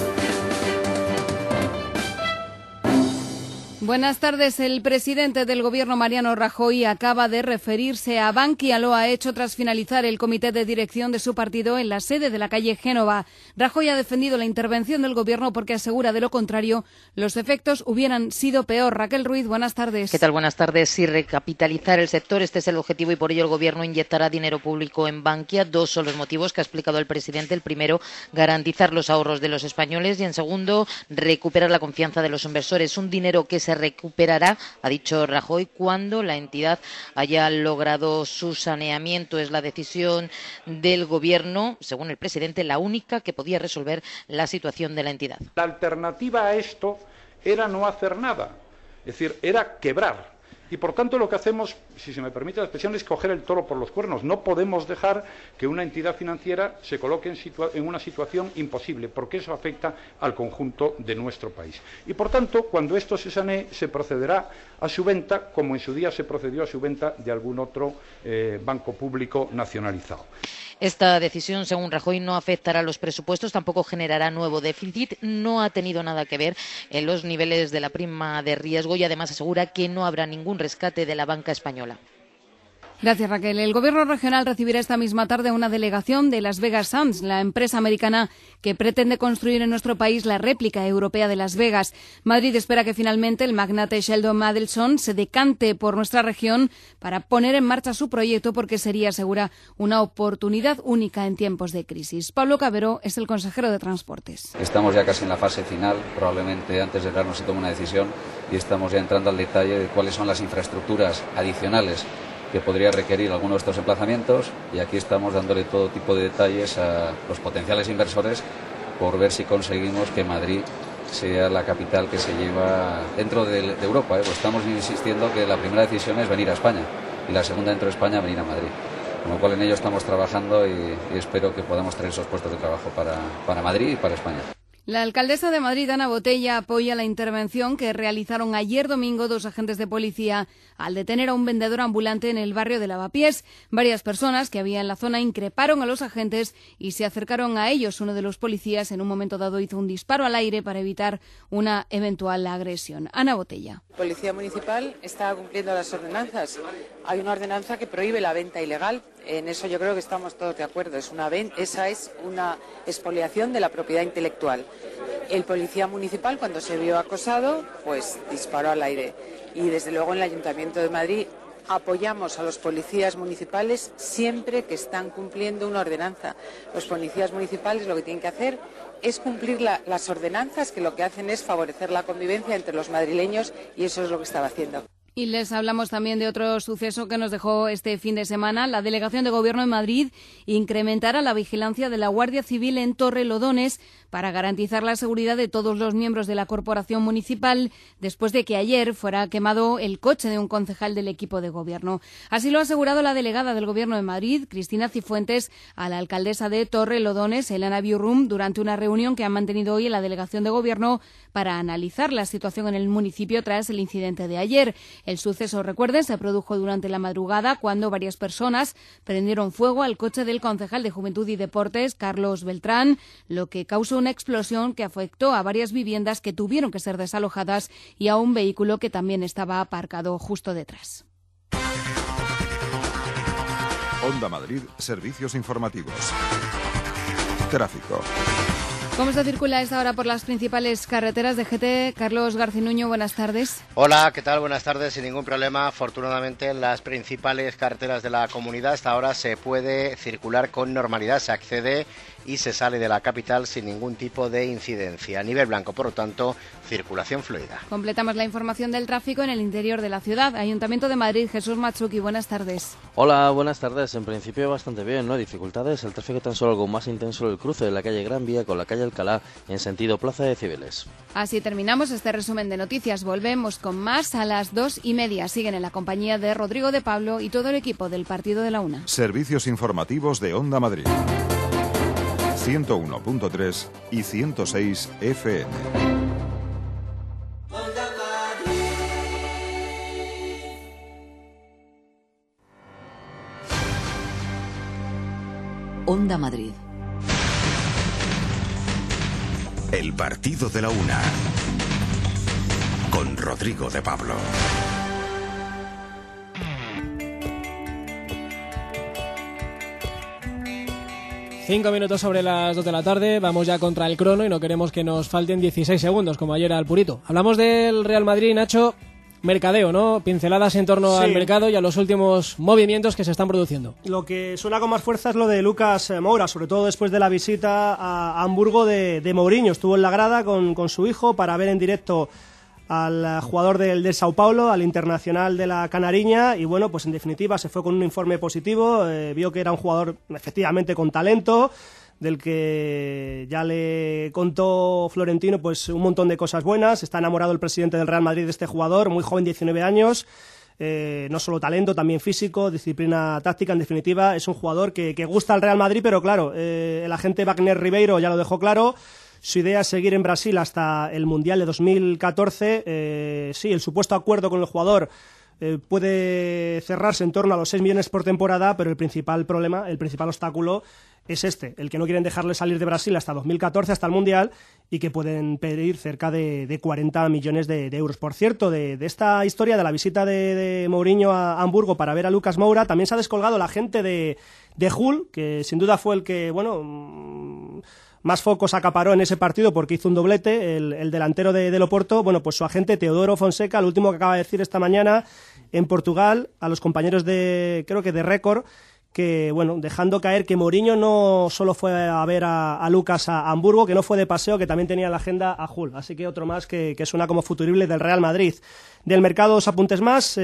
[SPEAKER 5] Buenas tardes. El presidente del Gobierno, Mariano Rajoy, acaba de referirse a Bankia. Lo ha hecho tras finalizar el comité de dirección de su partido en la sede de la calle Génova. Rajoy ha defendido la intervención del Gobierno porque asegura, de lo contrario, los efectos hubieran sido peor. Raquel Ruiz, buenas tardes.
[SPEAKER 21] ¿Qué tal? Buenas tardes. Sí, recapitalizar el sector, este es el objetivo, y por ello el Gobierno inyectará dinero público en Bankia. 2 son los motivos que ha explicado el presidente. El primero, garantizar los ahorros de los españoles, y en segundo, recuperar la confianza de los inversores. Un dinero que se recuperará, ha dicho Rajoy, cuando la entidad haya logrado su saneamiento. Es la decisión del Gobierno, según el presidente, la única que podía resolver la situación de la entidad.
[SPEAKER 23] La alternativa a esto era no hacer nada, es decir, era quebrar. Y por tanto lo que hacemos, si se me permite la expresión, es coger el toro por los cuernos. No podemos dejar que una entidad financiera se coloque en una situación imposible, porque eso afecta al conjunto de nuestro país. Y por tanto, cuando esto se sanee, se procederá a su venta, como en su día se procedió a su venta de algún otro banco público nacionalizado.
[SPEAKER 21] Esta decisión, según Rajoy, no afectará a los presupuestos, tampoco generará nuevo déficit, no ha tenido nada que ver en los niveles de la prima de riesgo, y además asegura que no habrá ningún rescate de la banca española.
[SPEAKER 5] Gracias, Raquel. El Gobierno regional recibirá esta misma tarde una delegación de Las Vegas Sands, la empresa americana que pretende construir en nuestro país la réplica europea de Las Vegas. Madrid espera que finalmente el magnate Sheldon Adelson se decante por nuestra región para poner en marcha su proyecto, porque sería, asegura, una oportunidad única en tiempos de crisis. Pablo Cabero es el consejero de Transportes.
[SPEAKER 25] Estamos ya casi en la fase final, probablemente antes de llegar se tome una decisión, y estamos ya entrando al detalle de cuáles son las infraestructuras adicionales que podría requerir alguno de estos emplazamientos, y aquí estamos dándole todo tipo de detalles a los potenciales inversores por ver si conseguimos que Madrid sea la capital que se lleva dentro de Europa. Pues estamos insistiendo que la primera decisión es venir a España, y la segunda, dentro de España, venir a Madrid. Con lo cual en ello estamos trabajando, y espero que podamos traer esos puestos de trabajo para Madrid y para España.
[SPEAKER 5] La alcaldesa de Madrid, Ana Botella, apoya la intervención que realizaron ayer domingo 2 agentes de policía al detener a un vendedor ambulante en el barrio de Lavapiés. Varias personas que había en la zona increparon a los agentes y se acercaron a ellos. Uno de los policías en un momento dado hizo un disparo al aire para evitar una eventual agresión. Ana Botella.
[SPEAKER 26] La Policía Municipal está cumpliendo las ordenanzas. Hay una ordenanza que prohíbe la venta ilegal. En eso yo creo que estamos todos de acuerdo. Esa es una expoliación de la propiedad intelectual. El policía municipal, cuando se vio acosado, pues disparó al aire. Y desde luego en el Ayuntamiento de Madrid apoyamos a los policías municipales siempre que están cumpliendo una ordenanza. Los policías municipales lo que tienen que hacer es cumplir las ordenanzas, que lo que hacen es favorecer la convivencia entre los madrileños, y eso es lo que estaba haciendo.
[SPEAKER 5] Y les hablamos también de otro suceso que nos dejó este fin de semana. La Delegación de Gobierno en Madrid incrementará la vigilancia de la Guardia Civil en Torrelodones para garantizar la seguridad de todos los miembros de la corporación municipal, después de que ayer fuera quemado el coche de un concejal del equipo de gobierno. Así lo ha asegurado la delegada del Gobierno de Madrid, Cristina Cifuentes, a la alcaldesa de Torrelodones, Elena Biurrum, durante una reunión que ha mantenido hoy en la Delegación de Gobierno para analizar la situación en el municipio tras el incidente de ayer. El suceso, recuerden, se produjo durante la madrugada cuando varias personas prendieron fuego al coche del concejal de Juventud y Deportes, Carlos Beltrán, lo que causó una explosión que afectó a varias viviendas que tuvieron que ser desalojadas y a un vehículo que también estaba aparcado justo detrás.
[SPEAKER 8] Onda Madrid, servicios informativos. Tráfico.
[SPEAKER 5] ¿Cómo se circula a esta hora por las principales carreteras de GT? Carlos Garcinuño, buenas tardes.
[SPEAKER 7] Hola, ¿qué tal? Buenas tardes, sin ningún problema. Afortunadamente, en las principales carreteras de la comunidad hasta ahora se puede circular con normalidad, se accede y se sale de la capital sin ningún tipo de incidencia. A nivel blanco, por lo tanto, circulación fluida.
[SPEAKER 5] Completamos la información del tráfico en el interior de la ciudad. Ayuntamiento de Madrid, Jesús Matsuki, buenas tardes.
[SPEAKER 9] Hola, buenas tardes. En principio bastante bien, ¿no? Dificultades, el tráfico tan solo algo más intenso el cruce de la calle Gran Vía con la calle Alcalá en sentido Plaza de Cibeles.
[SPEAKER 5] Así terminamos este resumen de noticias. Volvemos con más a las 2:30. Siguen en la compañía de Rodrigo de Pablo y todo el equipo del Partido de la Una.
[SPEAKER 8] Servicios informativos de Onda Madrid. 101.3 y 106 FM.
[SPEAKER 10] Onda Madrid.
[SPEAKER 12] El Partido de la Una. Con Rodrigo de Pablo.
[SPEAKER 3] 5 minutos sobre las 2 de la tarde, vamos ya contra el crono y no queremos que nos falten 16 segundos, como ayer al Purito. Hablamos del Real Madrid, Nacho, mercadeo, ¿no? Pinceladas en torno al mercado y a los últimos movimientos que se están produciendo.
[SPEAKER 11] Lo que suena con más fuerza es lo de Lucas Moura, sobre todo después de la visita a Hamburgo de Mourinho. Estuvo en la grada con su hijo para ver en directo al jugador del Sao Paulo, al internacional de la Canariña, y bueno, pues en definitiva se fue con un informe positivo, vio que era un jugador efectivamente con talento, del que ya le contó Florentino pues un montón de cosas buenas. Está enamorado el presidente del Real Madrid de este jugador, muy joven, 19 años, no solo talento, también físico, disciplina táctica. En definitiva es un jugador que gusta al Real Madrid, pero claro, el agente Wagner Ribeiro ya lo dejó claro. Su idea es seguir en Brasil hasta el Mundial de 2014. Sí, el supuesto acuerdo con el jugador puede cerrarse en torno a los 6 millones por temporada, pero el principal problema, el principal obstáculo es el que no quieren dejarle salir de Brasil hasta 2014, hasta el Mundial, y que pueden pedir cerca de 40 millones de euros. Por cierto, de esta historia de la visita de Mourinho a Hamburgo para ver a Lucas Moura, también se ha descolgado la gente de Hull, que sin duda fue el que, bueno, más focos acaparó en ese partido porque hizo un doblete, el delantero del Oporto. Bueno, pues su agente Teodoro Fonseca, lo último que acaba de decir esta mañana en Portugal a los compañeros creo que de Récord, que bueno, dejando caer que Mourinho no solo fue a ver a Lucas a Hamburgo, que no fue de paseo, que también tenía en la agenda a Hull. Así que otro más que suena como futurible del Real Madrid. Del mercado, 2 apuntes más.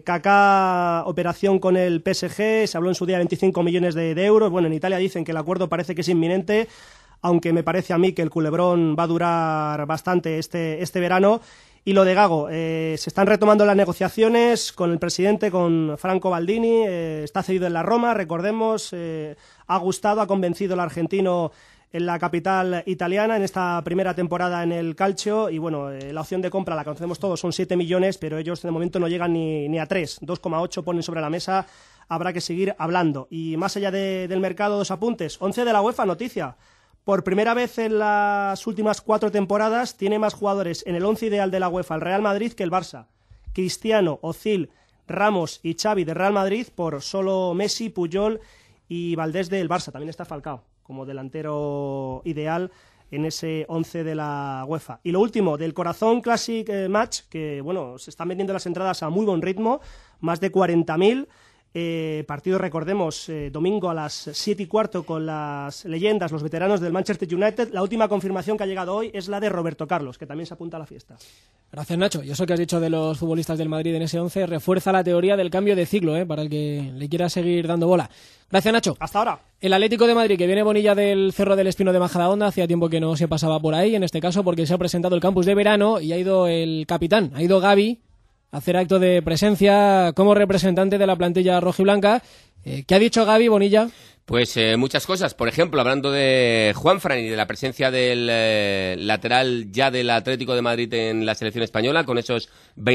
[SPEAKER 11] Kaká, operación con el PSG, se habló en su día de 25 millones de euros. Bueno, en Italia dicen que el acuerdo parece que es inminente, aunque me parece a mí que el culebrón va a durar bastante este verano. Y lo de Gago, se están retomando las negociaciones con el presidente, con Franco Baldini, está cedido en la Roma, recordemos, ha gustado, ha convencido al argentino en la capital italiana en esta primera temporada en el Calcio, y bueno, la opción de compra la conocemos todos, son 7 millones, pero ellos de momento no llegan ni a 3, 2,8 ponen sobre la mesa, habrá que seguir hablando. Y más allá del mercado, 2 apuntes, 11 de la UEFA, noticia. Por primera vez en las últimas 4 temporadas tiene más jugadores en el 11 ideal de la UEFA el Real Madrid que el Barça. Cristiano, Ozil, Ramos y Xavi de Real Madrid por solo Messi, Puyol y Valdés del Barça. También está Falcao como delantero ideal en ese 11 de la UEFA. Y lo último, del Corazón Classic Match, que bueno, se están vendiendo las entradas a muy buen ritmo, más de 40.000. Partido, recordemos, domingo a las 7:15 con las leyendas, los veteranos del Manchester United. La última confirmación que ha llegado hoy es la de Roberto Carlos, que también se apunta a la fiesta.
[SPEAKER 3] Gracias, Nacho. Y eso que has dicho de los futbolistas del Madrid en ese 11 refuerza la teoría del cambio de ciclo, para el que le quiera seguir dando bola. Gracias, Nacho.
[SPEAKER 11] Hasta ahora.
[SPEAKER 3] El Atlético de Madrid, que viene Bonilla del Cerro del Espino de Majadahonda, hacía tiempo que no se pasaba por ahí, en este caso porque se ha presentado el campus de verano y ha ido el capitán, ha ido Gavi, hacer acto de presencia como representante de la plantilla rojiblanca. ¿Qué ha dicho Gavi Bonilla?
[SPEAKER 6] Pues muchas cosas. Por ejemplo, hablando de Juanfran y de la presencia del lateral ya del Atlético de Madrid en la selección española, con esos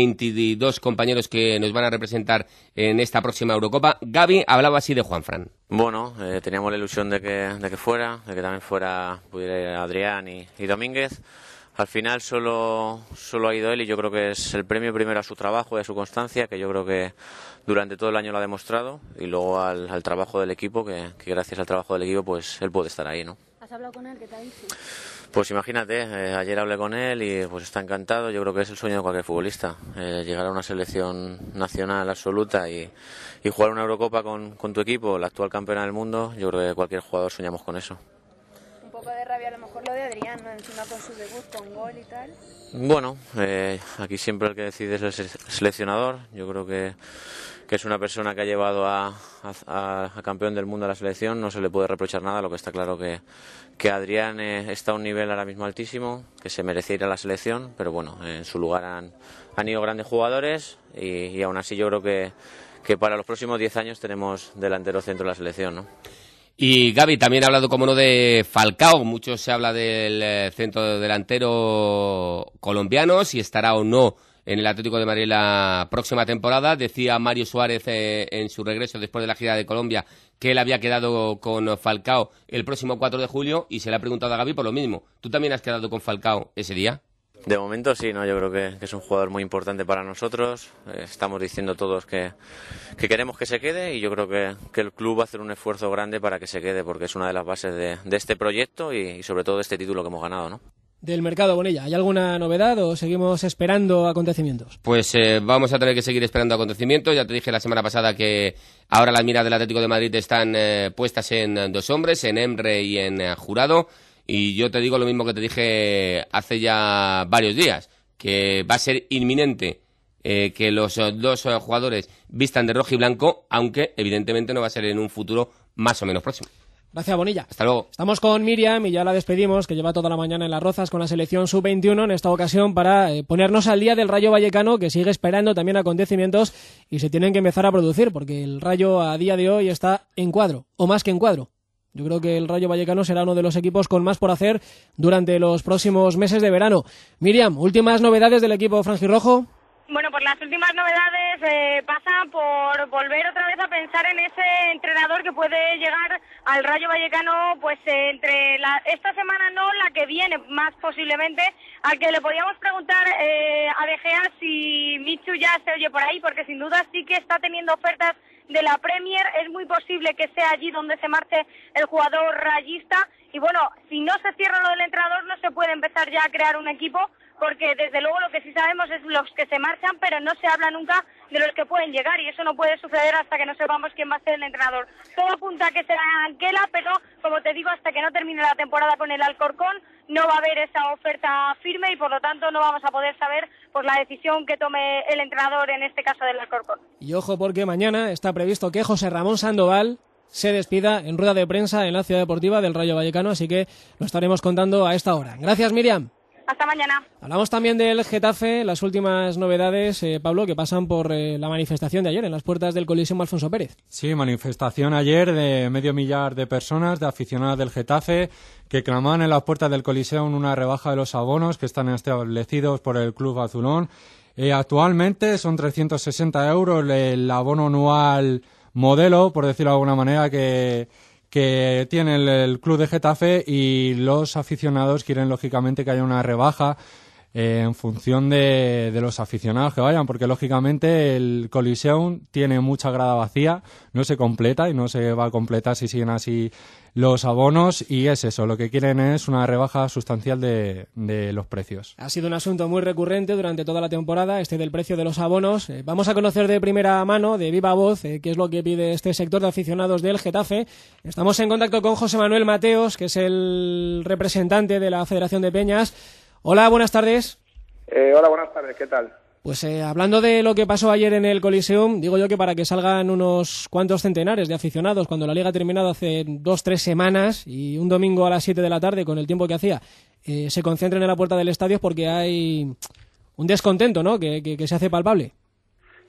[SPEAKER 6] 22 compañeros que nos van a representar en esta próxima Eurocopa, Gavi hablaba así de Juanfran.
[SPEAKER 10] Bueno, teníamos la ilusión de que también pudiera Adrián y Domínguez. Al final solo ha ido él y yo creo que es el premio primero a su trabajo y a su constancia, que yo creo que durante todo el año lo ha demostrado, y luego al trabajo del equipo, que gracias al trabajo del equipo pues él puede estar ahí, ¿no?
[SPEAKER 13] ¿Has hablado con él? ¿Qué te ha dicho?
[SPEAKER 10] Pues imagínate, ayer hablé con él y pues está encantado. Yo creo que es el sueño de cualquier futbolista, llegar a una selección nacional absoluta y jugar una Eurocopa con tu equipo, la actual campeona del mundo. Yo creo que cualquier jugador soñamos con eso.
[SPEAKER 13] Un poco de rabia a lo mejor lo de Adrián, ¿no? Encima con su debut, con gol y tal.
[SPEAKER 10] Bueno, aquí siempre el que decide es el seleccionador. Yo creo que es una persona que ha llevado a campeón del mundo a la selección, no se le puede reprochar nada. Lo que está claro que Adrián está a un nivel ahora mismo altísimo, que se merecía ir a la selección, pero bueno, en su lugar han ido grandes jugadores y aún así yo creo que para los próximos 10 años tenemos delantero centro de la selección, ¿no?
[SPEAKER 6] Y Gavi también ha hablado, como no, de Falcao. Mucho se habla del centro delantero colombiano, si estará o no en el Atlético de Madrid la próxima temporada. Decía Mario Suárez en su regreso después de la gira de Colombia que él había quedado con Falcao el próximo 4 de julio y se le ha preguntado a Gavi por lo mismo. ¿Tú también has quedado con Falcao ese día?
[SPEAKER 10] De momento sí, ¿no? Yo creo que es un jugador muy importante para nosotros. Estamos diciendo todos que queremos que se quede y yo creo que el club va a hacer un esfuerzo grande para que se quede, porque es una de las bases de este proyecto y sobre todo de este título que hemos ganado, ¿no?
[SPEAKER 3] Del mercado, Bonilla, ¿hay alguna novedad o seguimos esperando acontecimientos?
[SPEAKER 6] Pues vamos a tener que seguir esperando acontecimientos. Ya te dije la semana pasada que ahora las miras del Atlético de Madrid están puestas en dos hombres, en Emre y en Jurado. Y yo te digo lo mismo que te dije hace ya varios días, que va a ser inminente que los dos jugadores vistan de rojo y blanco, aunque evidentemente no va a ser en un futuro más o menos próximo.
[SPEAKER 3] Gracias, Bonilla.
[SPEAKER 6] Hasta luego.
[SPEAKER 3] Estamos con Miriam y ya la despedimos, que lleva toda la mañana en Las Rozas con la selección sub-21 en esta ocasión para ponernos al día del Rayo Vallecano, que sigue esperando también acontecimientos y se tienen que empezar a producir, porque el Rayo a día de hoy está en cuadro, o más que en cuadro. Yo creo que el Rayo Vallecano será uno de los equipos con más por hacer durante los próximos meses de verano. Miriam, últimas novedades del equipo franjirrojo.
[SPEAKER 19] Bueno, pues las últimas novedades pasan por volver otra vez a pensar en ese entrenador que puede llegar al Rayo Vallecano, pues esta semana no, la que viene más posiblemente, al que le podíamos preguntar a De Gea si Michu ya se oye por ahí, porque sin duda sí que está teniendo ofertas de la Premier. Es muy posible que sea allí donde se marche el jugador rayista y bueno, si no se cierra lo del entrenador no se puede empezar ya a crear un equipo, porque desde luego lo que sí sabemos es los que se marchan, pero no se habla nunca de los que pueden llegar y eso no puede suceder hasta que no sepamos quién va a ser el entrenador. Todo apunta a que será Anquela, pero como te digo, hasta que no termine la temporada con el Alcorcón no va a haber esa oferta firme y por lo tanto no vamos a poder saber pues la decisión que tome el entrenador en este caso del Alcorcón.
[SPEAKER 3] Y ojo, porque mañana está previsto que José Ramón Sandoval se despida en rueda de prensa en la Ciudad Deportiva del Rayo Vallecano, así que lo estaremos contando a esta hora. Gracias, Miriam.
[SPEAKER 19] Hasta mañana.
[SPEAKER 3] Hablamos también del Getafe, las últimas novedades, Pablo, que pasan por la manifestación de ayer en las puertas del Coliseum Alfonso Pérez.
[SPEAKER 22] Sí, manifestación ayer de 500.000 de personas, de aficionados del Getafe, que clamaban en las puertas del Coliseum una rebaja de los abonos que están establecidos por el club azulón. Actualmente son 360 euros el abono anual modelo, por decirlo de alguna manera, que tiene el club de Getafe, y los aficionados quieren lógicamente que haya una rebaja en función de los aficionados que vayan, porque lógicamente el Coliseum tiene mucha grada vacía, no se completa y no se va a completar si siguen así los abonos, y es eso, lo que quieren es una rebaja sustancial de los precios.
[SPEAKER 3] Ha sido un asunto muy recurrente durante toda la temporada, del precio de los abonos. Vamos a conocer de primera mano, de viva voz, qué es lo que pide este sector de aficionados del Getafe. Estamos en contacto con José Manuel Mateos, que es el representante de la Federación de Peñas. Hola, buenas tardes.
[SPEAKER 24] Hola, buenas tardes, ¿qué tal?
[SPEAKER 3] Pues hablando de lo que pasó ayer en el Coliseum, digo yo que para que salgan unos cuantos centenares de aficionados cuando la Liga ha terminado hace 2-3 semanas y un domingo a las 7 de la tarde con el tiempo que hacía, se concentren en la puerta del estadio, porque hay un descontento, ¿no?, que se hace palpable.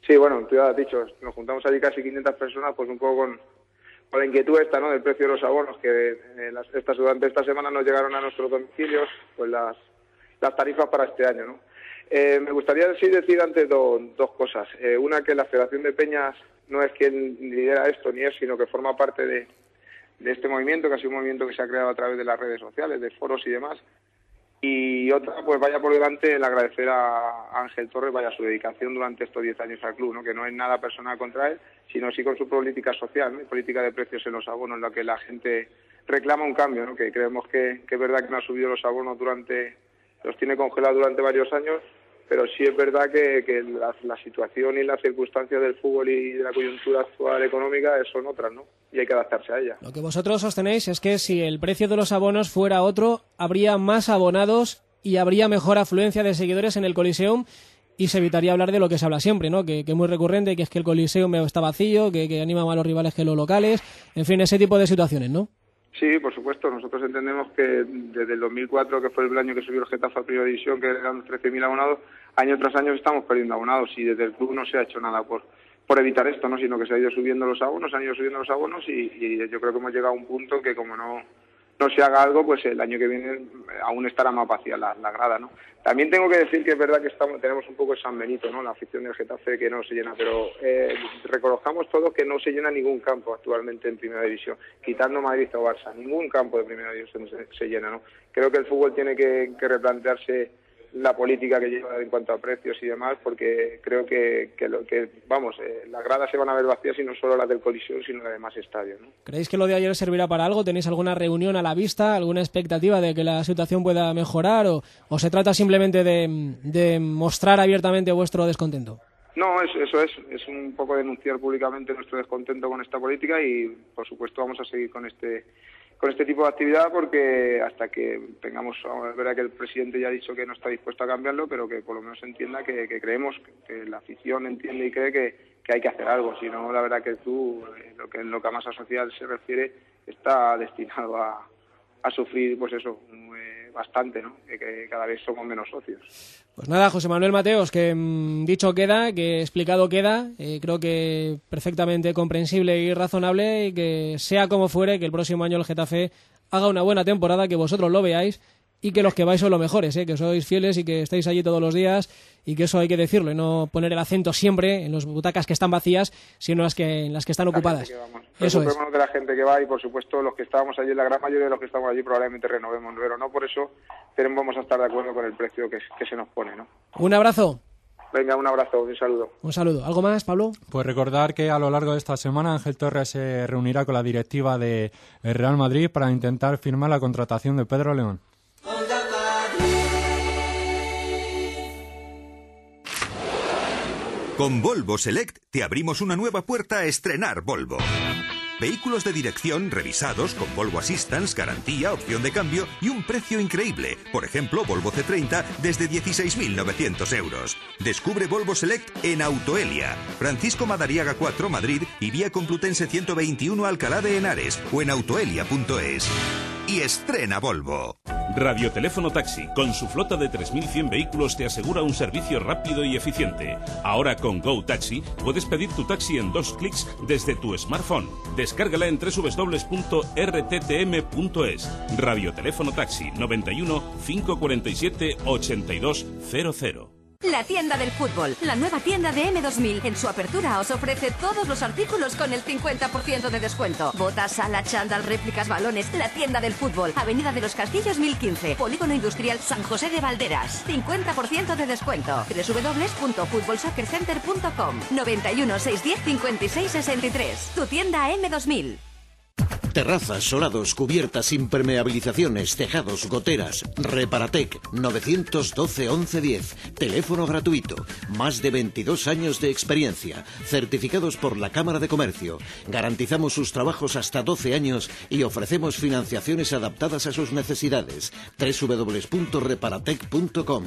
[SPEAKER 24] Sí, bueno, tú ya has dicho, nos juntamos allí casi 500 personas, pues un poco con la inquietud esta, ¿no?, del precio de los abonos, que durante esta semana nos llegaron a nuestros domicilios pues las tarifas para este año, ¿no? Me gustaría decir antes dos cosas. Una, que la Federación de Peñas no es quien lidera esto, ni es, sino que forma parte de este movimiento, que ha sido un movimiento que se ha creado a través de las redes sociales, de foros y demás. Y otra, pues vaya por delante el agradecer a Ángel Torres, vaya su dedicación durante estos 10 años al club, ¿no?, que no es nada personal contra él, sino sí con su política social, ¿no?, y política de precios en los abonos, en la que la gente reclama un cambio, ¿no?, que creemos que es verdad que no ha subido los abonos los tiene congelados durante varios años, pero sí es verdad que la situación y las circunstancias del fútbol y de la coyuntura actual económica son otras, ¿no?, y hay que adaptarse a ellas.
[SPEAKER 3] Lo que vosotros sostenéis es que si el precio de los abonos fuera otro, habría más abonados y habría mejor afluencia de seguidores en el Coliseum y se evitaría hablar de lo que se habla siempre, ¿no?, que es muy recurrente, que es que el Coliseum está vacío, que anima más a los rivales que los locales, en fin, ese tipo de situaciones, ¿no?
[SPEAKER 24] Sí, por supuesto. Nosotros entendemos que desde el 2004, que fue el año que subió el Getafe a Primera División, que eran 13.000 abonados, año tras año estamos perdiendo abonados y desde el club no se ha hecho nada por evitar esto, ¿no?, sino que se han ido subiendo los abonos y yo creo que hemos llegado a un punto que como no se haga algo, pues el año que viene aún estará más vacía la grada, ¿no? También tengo que decir que es verdad que tenemos un poco de San Benito, ¿no?, la afición del Getafe, que no se llena, pero reconozcamos todos que no se llena ningún campo actualmente en Primera División, quitando Madrid o Barça, ningún campo de Primera División se llena, ¿no? Creo que el fútbol tiene que replantearse la política que lleva en cuanto a precios y demás, porque creo que las gradas se van a ver vacías y no solo las del Coliseum, sino las demás estadios, ¿no?
[SPEAKER 3] ¿Creéis que lo de ayer servirá para algo? ¿Tenéis alguna reunión a la vista, alguna expectativa de que la situación pueda mejorar o se trata simplemente de mostrar abiertamente vuestro descontento?
[SPEAKER 24] No, eso es un poco denunciar públicamente nuestro descontento con esta política y, por supuesto, vamos a seguir con este tipo de actividad, porque hasta que tengamos, es verdad que el presidente ya ha dicho que no está dispuesto a cambiarlo, pero que por lo menos entienda que creemos, que la afición entiende y cree que hay que hacer algo. Si no, la verdad que tú, en lo que a masa social se refiere, está destinado a sufrir, pues eso, bastante, ¿no?, que cada vez somos menos socios.
[SPEAKER 3] Pues nada, José Manuel Mateos, que dicho queda, que explicado queda, creo que perfectamente comprensible y razonable, y que sea como fuere, que el próximo año el Getafe haga una buena temporada, que vosotros lo veáis y que los que vais son los mejores, que sois fieles y que estáis allí todos los días, y que eso hay que decirlo y no poner el acento siempre en las butacas que están vacías, sino en las que están ocupadas. Eso es.
[SPEAKER 24] De la gente que va, y por supuesto los que estábamos allí, la gran mayoría de los que estamos allí probablemente renovemos, pero no por eso vamos a estar de acuerdo con el precio que se nos pone, ¿no?
[SPEAKER 3] Un abrazo.
[SPEAKER 24] Venga, un abrazo, un saludo.
[SPEAKER 3] Un saludo. ¿Algo más, Pablo?
[SPEAKER 22] Pues recordar que a lo largo de esta semana Ángel Torres se reunirá con la directiva de Real Madrid para intentar firmar la contratación de Pedro León.
[SPEAKER 12] Con Volvo Select te abrimos una nueva puerta a estrenar Volvo. Vehículos de dirección revisados con Volvo Assistance, garantía, opción de cambio y un precio increíble. Por ejemplo, Volvo C30 desde 16.900 euros. Descubre Volvo Select en Autoelia, Francisco Madariaga 4, Madrid, y vía Complutense 121, Alcalá de Henares, o en autoelia.es. Y estrena Volvo.
[SPEAKER 2] Radioteléfono Taxi, con su flota de 3.100 vehículos, te asegura un servicio rápido y eficiente. Ahora con Go Taxi puedes pedir tu taxi en 2 clics desde tu smartphone. Descárgala en www.rttm.es. Radioteléfono Taxi 91 547 8200.
[SPEAKER 14] La tienda del fútbol, la nueva tienda de M2000. En su apertura os ofrece todos los artículos con el 50% de descuento. Botas, sala, chándal, réplicas, balones. La tienda del fútbol, Avenida de los Castillos 1015, Polígono Industrial San José de Valderas. 50% de descuento. www.futbolsoccercenter.com. 91 610 56 63. Tu tienda M2000.
[SPEAKER 15] Terrazas, solados, cubiertas, impermeabilizaciones, tejados, goteras. Reparatec 912 1110. Teléfono gratuito. Más de 22 años de experiencia. Certificados por la Cámara de Comercio. Garantizamos sus trabajos hasta 12 años y ofrecemos financiaciones adaptadas a sus necesidades. www.reparatec.com.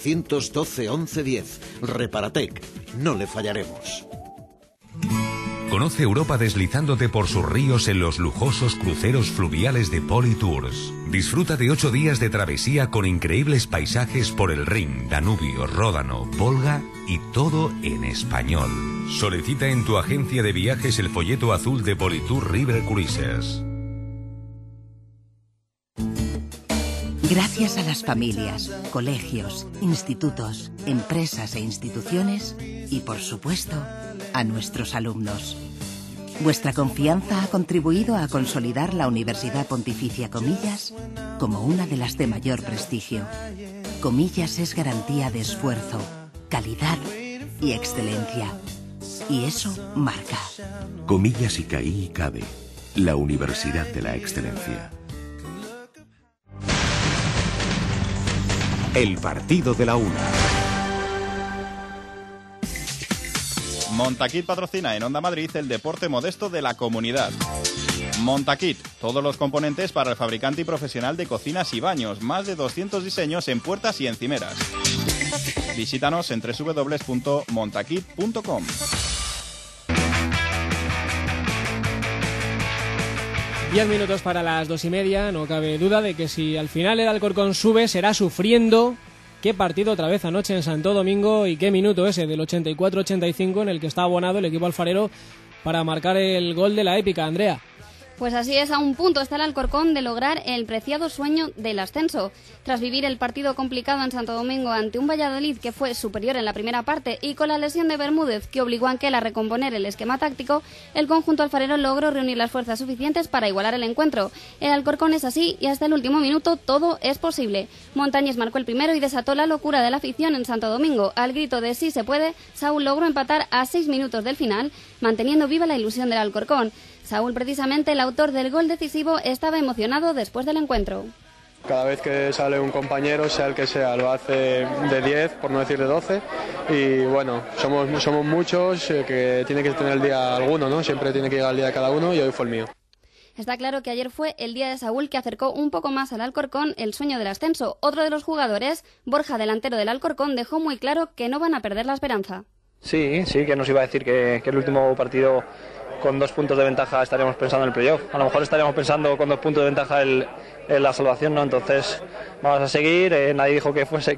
[SPEAKER 15] 912 1110. Reparatec. No le fallaremos.
[SPEAKER 12] Conoce Europa deslizándote por sus ríos en los lujosos cruceros fluviales de Politours. Disfruta de 8 días de travesía con increíbles paisajes por el Rin, Danubio, Ródano, Volga y todo en español. Solicita en tu agencia de viajes el folleto azul de Politour River Cruises.
[SPEAKER 1] Gracias a las familias, colegios, institutos, empresas e instituciones y, por supuesto, a nuestros alumnos. Vuestra confianza ha contribuido a consolidar la Universidad Pontificia Comillas como una de las de mayor prestigio. Comillas es garantía de esfuerzo, calidad y excelencia. Y eso marca.
[SPEAKER 4] Comillas y CAI y CABE, la Universidad de la Excelencia.
[SPEAKER 16] El partido de la una.
[SPEAKER 17] Montaquit patrocina en Onda Madrid el deporte modesto de la comunidad. Montaquit, todos los componentes para el fabricante y profesional de cocinas y baños, más de 200 diseños en puertas y encimeras. Visítanos en www.montaquit.com.
[SPEAKER 3] Diez minutos para las 2:30, no cabe duda de que si al final el Alcorcón sube será sufriendo. Qué partido otra vez anoche en Santo Domingo y qué minuto ese del 84-85 en el que está abonado el equipo alfarero para marcar el gol de la épica, Andrea.
[SPEAKER 18] Pues así es, a un punto está el Alcorcón de lograr el preciado sueño del ascenso. Tras vivir el partido complicado en Santo Domingo ante un Valladolid que fue superior en la primera parte y con la lesión de Bermúdez que obligó a Anquela a recomponer el esquema táctico, el conjunto alfarero logró reunir las fuerzas suficientes para igualar el encuentro. El Alcorcón es así y hasta el último minuto todo es posible. Montañés marcó el primero y desató la locura de la afición en Santo Domingo. Al grito de sí se puede, Saúl logró empatar a 6 minutos del final, manteniendo viva la ilusión del Alcorcón. Saúl, precisamente el autor del gol decisivo, estaba emocionado después del encuentro.
[SPEAKER 20] Cada vez que sale un compañero, sea el que sea, lo hace de 10, por no decir de 12. Y bueno, somos muchos, que tiene que tener el día alguno, ¿no? Siempre tiene que llegar el día de cada uno y hoy fue el mío.
[SPEAKER 18] Está claro que ayer fue el día de Saúl que acercó un poco más al Alcorcón el sueño del ascenso. Otro de los jugadores, Borja, delantero del Alcorcón, dejó muy claro que no van a perder la esperanza.
[SPEAKER 27] Sí, que nos iba a decir que el último partido con 2 puntos de ventaja estaríamos pensando en el playoff. A lo mejor estaríamos pensando con 2 puntos de ventaja en la salvación, ¿no? Entonces vamos a seguir. Nadie dijo que fuese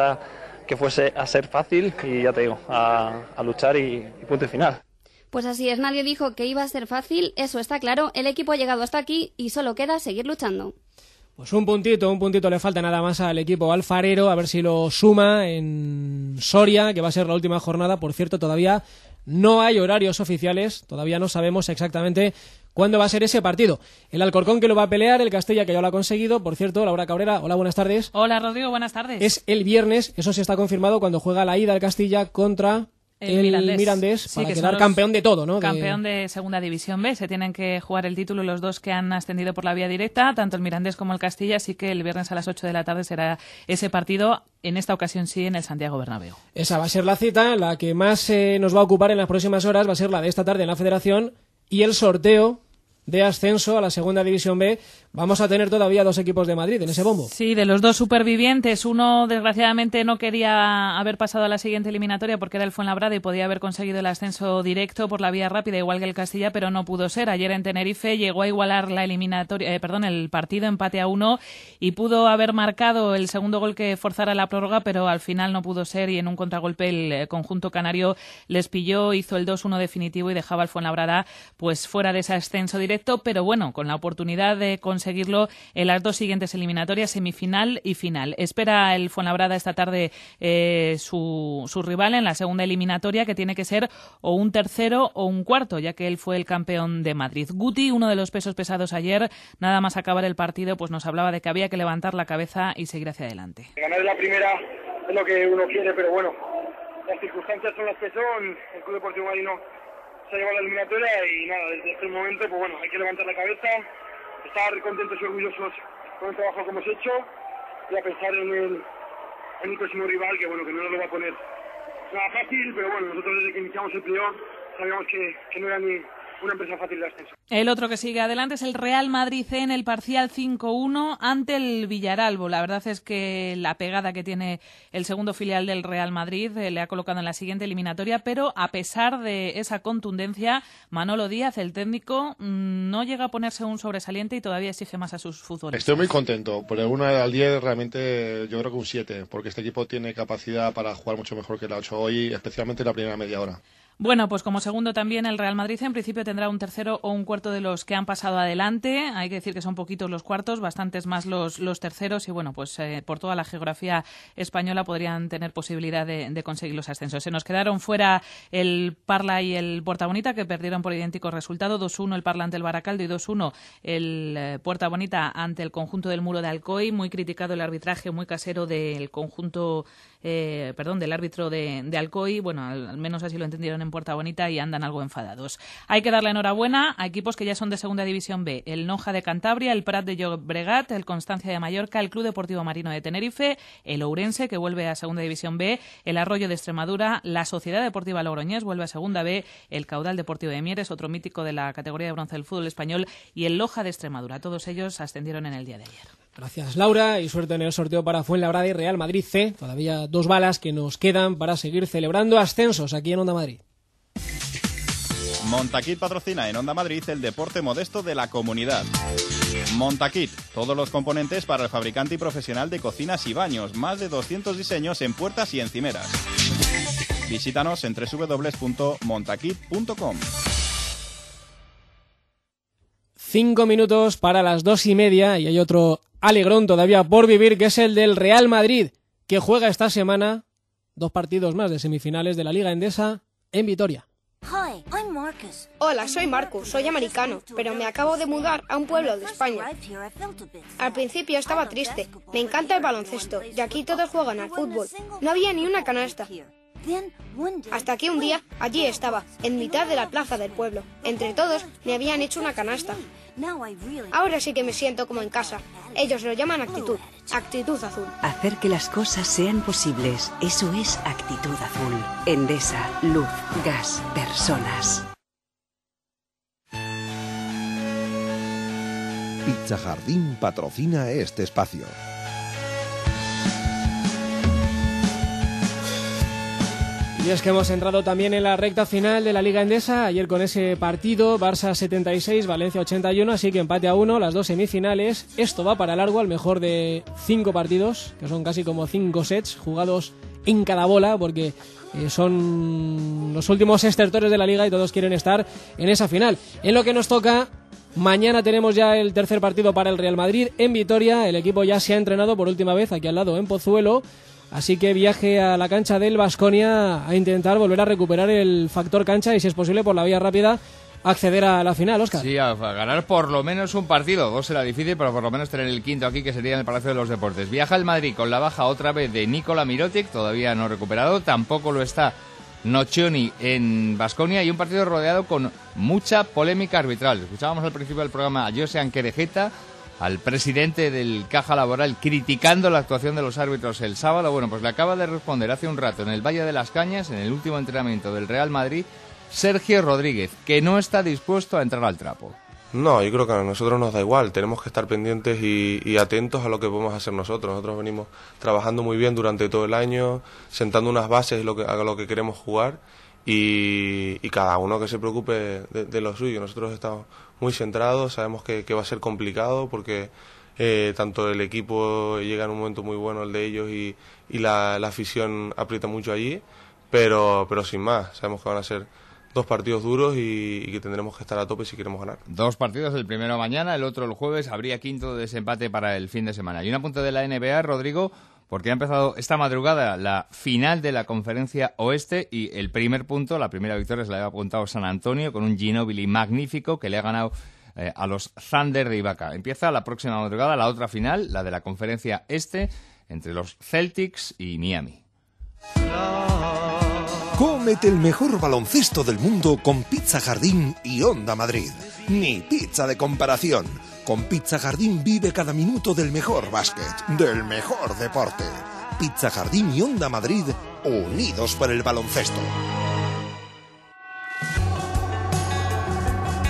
[SPEAKER 27] a ser fácil y ya te digo, a luchar y punto y final.
[SPEAKER 18] Pues así es, nadie dijo que iba a ser fácil, eso está claro. El equipo ha llegado hasta aquí y solo queda seguir luchando.
[SPEAKER 3] Pues un puntito le falta nada más al equipo alfarero, a ver si lo suma en Soria, que va a ser la última jornada. Por cierto, todavía no hay horarios oficiales, todavía no sabemos exactamente cuándo va a ser ese partido. El Alcorcón que lo va a pelear, el Castilla que ya lo ha conseguido. Por cierto, Laura Cabrera, hola, buenas tardes.
[SPEAKER 28] Hola, Rodrigo, buenas tardes.
[SPEAKER 3] Es el viernes, eso sí está confirmado, cuando juega la ida al Castilla contra el Mirandés para quedar campeón de todo, ¿no?
[SPEAKER 28] Campeón de Segunda División B. Se tienen que jugar el título los dos que han ascendido por la vía directa, tanto el Mirandés como el Castilla, así que el viernes a las 8 de la tarde será ese partido, en esta ocasión sí, en el Santiago Bernabéu.
[SPEAKER 3] Esa va a ser la cita, la que más nos va a ocupar en las próximas horas va a ser la de esta tarde en la Federación y el sorteo de ascenso a la Segunda División B. Vamos a tener todavía 2 equipos de Madrid en ese bombo.
[SPEAKER 28] Sí, de los 2 supervivientes, uno desgraciadamente no quería haber pasado a la siguiente eliminatoria porque era el Fuenlabrada y podía haber conseguido el ascenso directo por la vía rápida, igual que el Castilla, pero no pudo ser. Ayer en Tenerife llegó a igualar la el partido, empate a 1, y pudo haber marcado el segundo gol que forzara la prórroga, pero al final no pudo ser y en un contragolpe el conjunto canario les pilló, hizo el 2-1 definitivo y dejaba al Fuenlabrada pues fuera de ese ascenso directo, pero bueno, con la oportunidad de conseguirlo en las 2 siguientes eliminatorias, semifinal y final. Espera el Fuenlabrada esta tarde su rival en la segunda eliminatoria, que tiene que ser o un tercero o un cuarto, ya que él fue el campeón de Madrid. Guti, uno de los pesos pesados ayer, nada más acabar el partido, pues nos hablaba de que había que levantar la cabeza y seguir hacia adelante.
[SPEAKER 27] Ganar la primera es lo que uno quiere, pero bueno, las circunstancias son las que son. El Club Deportivo Marino se ha llevado la eliminatoria y nada, desde este momento pues bueno, hay que levantar la cabeza, estar contentos y orgullosos con el trabajo que hemos hecho y a pensar en el próximo rival, que bueno, que no nos lo va a poner nada fácil, pero bueno, nosotros desde que iniciamos el playoff sabíamos que no era ni una empresa fácil de ascenso.
[SPEAKER 28] El otro que sigue adelante es el Real Madrid en el parcial 5-1 ante el Villaralbo. La verdad es que la pegada que tiene el segundo filial del Real Madrid le ha colocado en la siguiente eliminatoria, pero a pesar de esa contundencia, Manolo Díaz, el técnico, no llega a ponerse un sobresaliente y todavía exige más a sus futbolistas.
[SPEAKER 5] Estoy muy contento. Por el 1 al 10 realmente yo creo que un 7, porque este equipo tiene capacidad para jugar mucho mejor que lo ha hecho hoy, especialmente en la primera media hora.
[SPEAKER 28] Bueno, pues como segundo también el Real Madrid en principio tendrá un tercero o un cuarto de los que han pasado adelante. Hay que decir que son poquitos los cuartos, bastantes más los terceros y bueno, pues por toda la geografía española podrían tener posibilidad de conseguir los ascensos. Se nos quedaron fuera el Parla y el Puerta Bonita, que perdieron por idéntico resultado, 2-1 el Parla ante el Baracaldo y 2-1 el Puerta Bonita ante el conjunto del Muro de Alcoy. Muy criticado el arbitraje, muy casero del conjunto del árbitro de Alcoy. Bueno, al menos así lo entendieron en Puerta Bonita y andan algo enfadados. Hay que darle enhorabuena a equipos que ya son de Segunda División B. El Noja de Cantabria, el Prat de Llobregat, el Constancia de Mallorca, el Club Deportivo Marino de Tenerife, el Ourense, que vuelve a Segunda División B, el Arroyo de Extremadura, la Sociedad Deportiva Logroñés vuelve a Segunda B, el Caudal Deportivo de Mieres, otro mítico de la categoría de bronce del fútbol español, y el Loja de Extremadura. Todos ellos ascendieron en el día de ayer.
[SPEAKER 3] Gracias, Laura, y suerte en el sorteo para Fuenlabrada y Real Madrid C. Todavía 2 balas que nos quedan para seguir celebrando ascensos aquí en Onda Madrid.
[SPEAKER 17] Montaquit patrocina en Onda Madrid el deporte modesto de la comunidad. Montaquit, todos los componentes para el fabricante y profesional de cocinas y baños, más de 200 diseños en puertas y encimeras. Visítanos en www.montaquit.com.
[SPEAKER 3] 5 minutos para las 2:30 y hay otro alegrón todavía por vivir, que es el del Real Madrid, que juega esta semana 2 partidos más de semifinales de la Liga Endesa en Vitoria.
[SPEAKER 7] Hola, soy Marcus, soy americano, pero me acabo de mudar a un pueblo de España. Al principio estaba triste, me encanta el baloncesto y aquí todos juegan al fútbol. No había ni una canasta. Hasta que un día, allí estaba, en mitad de la plaza del pueblo. Entre todos me habían hecho una canasta. Ahora sí que me siento como en casa. Ellos lo llaman actitud, actitud azul.
[SPEAKER 9] Hacer que las cosas sean posibles, eso es actitud azul. Endesa, luz, gas, personas.
[SPEAKER 16] Pizza Jardín patrocina este espacio.
[SPEAKER 3] Y es que hemos entrado también en la recta final de la Liga Endesa, ayer con ese partido, Barça 76, Valencia 81, así que empate a 1, las 2 semifinales. Esto va para largo, al mejor de 5 partidos, que son casi como 5 sets jugados en cada bola, porque son los últimos estertores de la Liga y todos quieren estar en esa final. En lo que nos toca, mañana tenemos ya el tercer partido para el Real Madrid en Vitoria. El equipo ya se ha entrenado por última vez aquí al lado en Pozuelo. Así que viaje a la cancha del Baskonia a intentar volver a recuperar el factor cancha y, si es posible, por la vía rápida, acceder a la final, Óscar.
[SPEAKER 21] Sí, a ganar por lo menos un partido. 2 será difícil, pero por lo menos tener el quinto aquí, que sería en el Palacio de los Deportes. Viaja el Madrid con la baja otra vez de Nikola Mirotic, todavía no recuperado. Tampoco lo está Nocioni en Baskonia, y un partido rodeado con mucha polémica arbitral. Escuchábamos al principio del programa a Josean Querejeta, al presidente del Caja Laboral, criticando la actuación de los árbitros el sábado. Bueno, pues le acaba de responder hace un rato en el Valle de las Cañas, en el último entrenamiento del Real Madrid, Sergio Rodríguez, que no está dispuesto a entrar al trapo.
[SPEAKER 23] No, yo creo que a nosotros nos da igual, tenemos que estar pendientes y atentos a lo que podemos hacer nosotros. Nosotros venimos trabajando muy bien durante todo el año, sentando unas bases a lo que queremos jugar, y cada uno que se preocupe de lo suyo. Nosotros estamos muy centrados, sabemos que va a ser complicado porque tanto el equipo llega en un momento muy bueno, el de ellos, y la afición aprieta mucho allí, pero sin más, sabemos que van a ser 2 partidos duros y que tendremos que estar a tope si queremos ganar.
[SPEAKER 21] 2 partidos, el primero mañana, el otro el jueves. Habría quinto desempate para el fin de semana. Y un apunte de la NBA, Rodrigo, porque ha empezado esta madrugada la final de la Conferencia Oeste, y el primer punto, la primera victoria, se la había apuntado San Antonio con un Ginóbili magnífico que le ha ganado a los Thunder de Ibaka. Empieza la próxima madrugada la otra final, la de la Conferencia Este, entre los Celtics y Miami.
[SPEAKER 16] Cómete el mejor baloncesto del mundo con Pizza Jardín y Onda Madrid. Ni pizza de comparación. Con Pizza Jardín vive cada minuto del mejor básquet, del mejor deporte. Pizza Jardín y Onda Madrid, unidos por el baloncesto.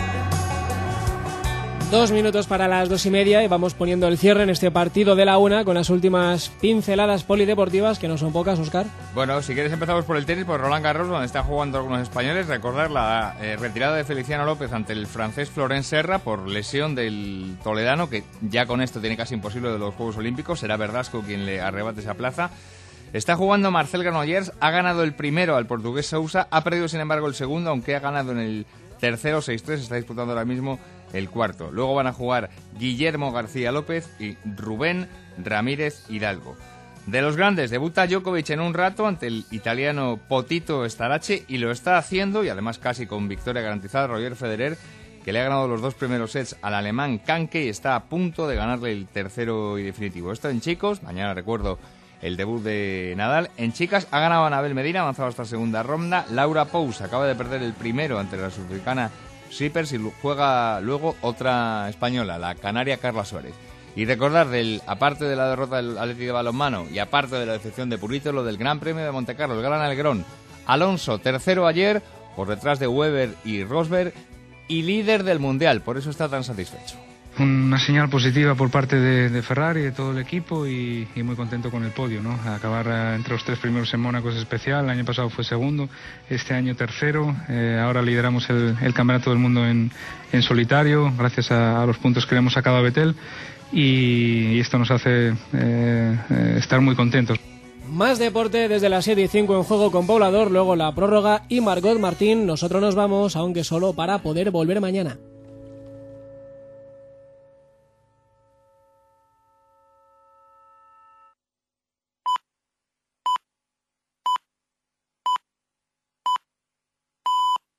[SPEAKER 3] 2 minutos para las 2:30 y vamos poniendo el cierre en este partido de la una con las últimas pinceladas polideportivas, que no son pocas, Óscar.
[SPEAKER 21] Bueno, si quieres empezamos por el tenis, por Roland Garros, donde están jugando algunos españoles. Recordar la retirada de Feliciano López ante el francés Florent Serra por lesión del toledano, que ya con esto tiene casi imposible de los Juegos Olímpicos. Será Verdasco quien le arrebate esa plaza. Está jugando Marcel Granollers, ha ganado el primero al portugués Sousa, ha perdido sin embargo el segundo, aunque ha ganado en el tercero 6-3, está disputando ahora mismo el cuarto. Luego van a jugar Guillermo García López y Rubén Ramírez Hidalgo. De los grandes, debuta Djokovic en un rato ante el italiano Potito Starace y lo está haciendo, y además casi con victoria garantizada, Roger Federer, que le ha ganado los 2 primeros sets al alemán Kanke y está a punto de ganarle el tercero y definitivo. Esto en chicos, mañana recuerdo el debut de Nadal. En chicas ha ganado Anabel Medina, ha avanzado hasta segunda ronda. Laura Pous acaba de perder el primero ante la sudafricana Shippers y juega luego otra española, la canaria Carla Suárez. Y recordar, aparte de la derrota del Athletic de balonmano y aparte de la decepción de Purito, lo del Gran Premio de Montecarlo, el Gran Alegrón. Alonso, tercero ayer, por detrás de Weber y Rosberg, y líder del Mundial, por eso está tan satisfecho.
[SPEAKER 6] Una señal positiva por parte de Ferrari, de todo el equipo, y muy contento con el podio, ¿no? Acabar entre los 3 primeros en Mónaco es especial. El año pasado fue segundo, este año tercero. Ahora lideramos el Campeonato del Mundo en solitario, gracias a los puntos que le hemos sacado a Vettel, y esto nos hace estar muy contentos.
[SPEAKER 3] Más deporte desde las 7:05 en Juego con Poblador, luego la prórroga y Margot Martín. Nosotros nos vamos, aunque solo para poder volver mañana.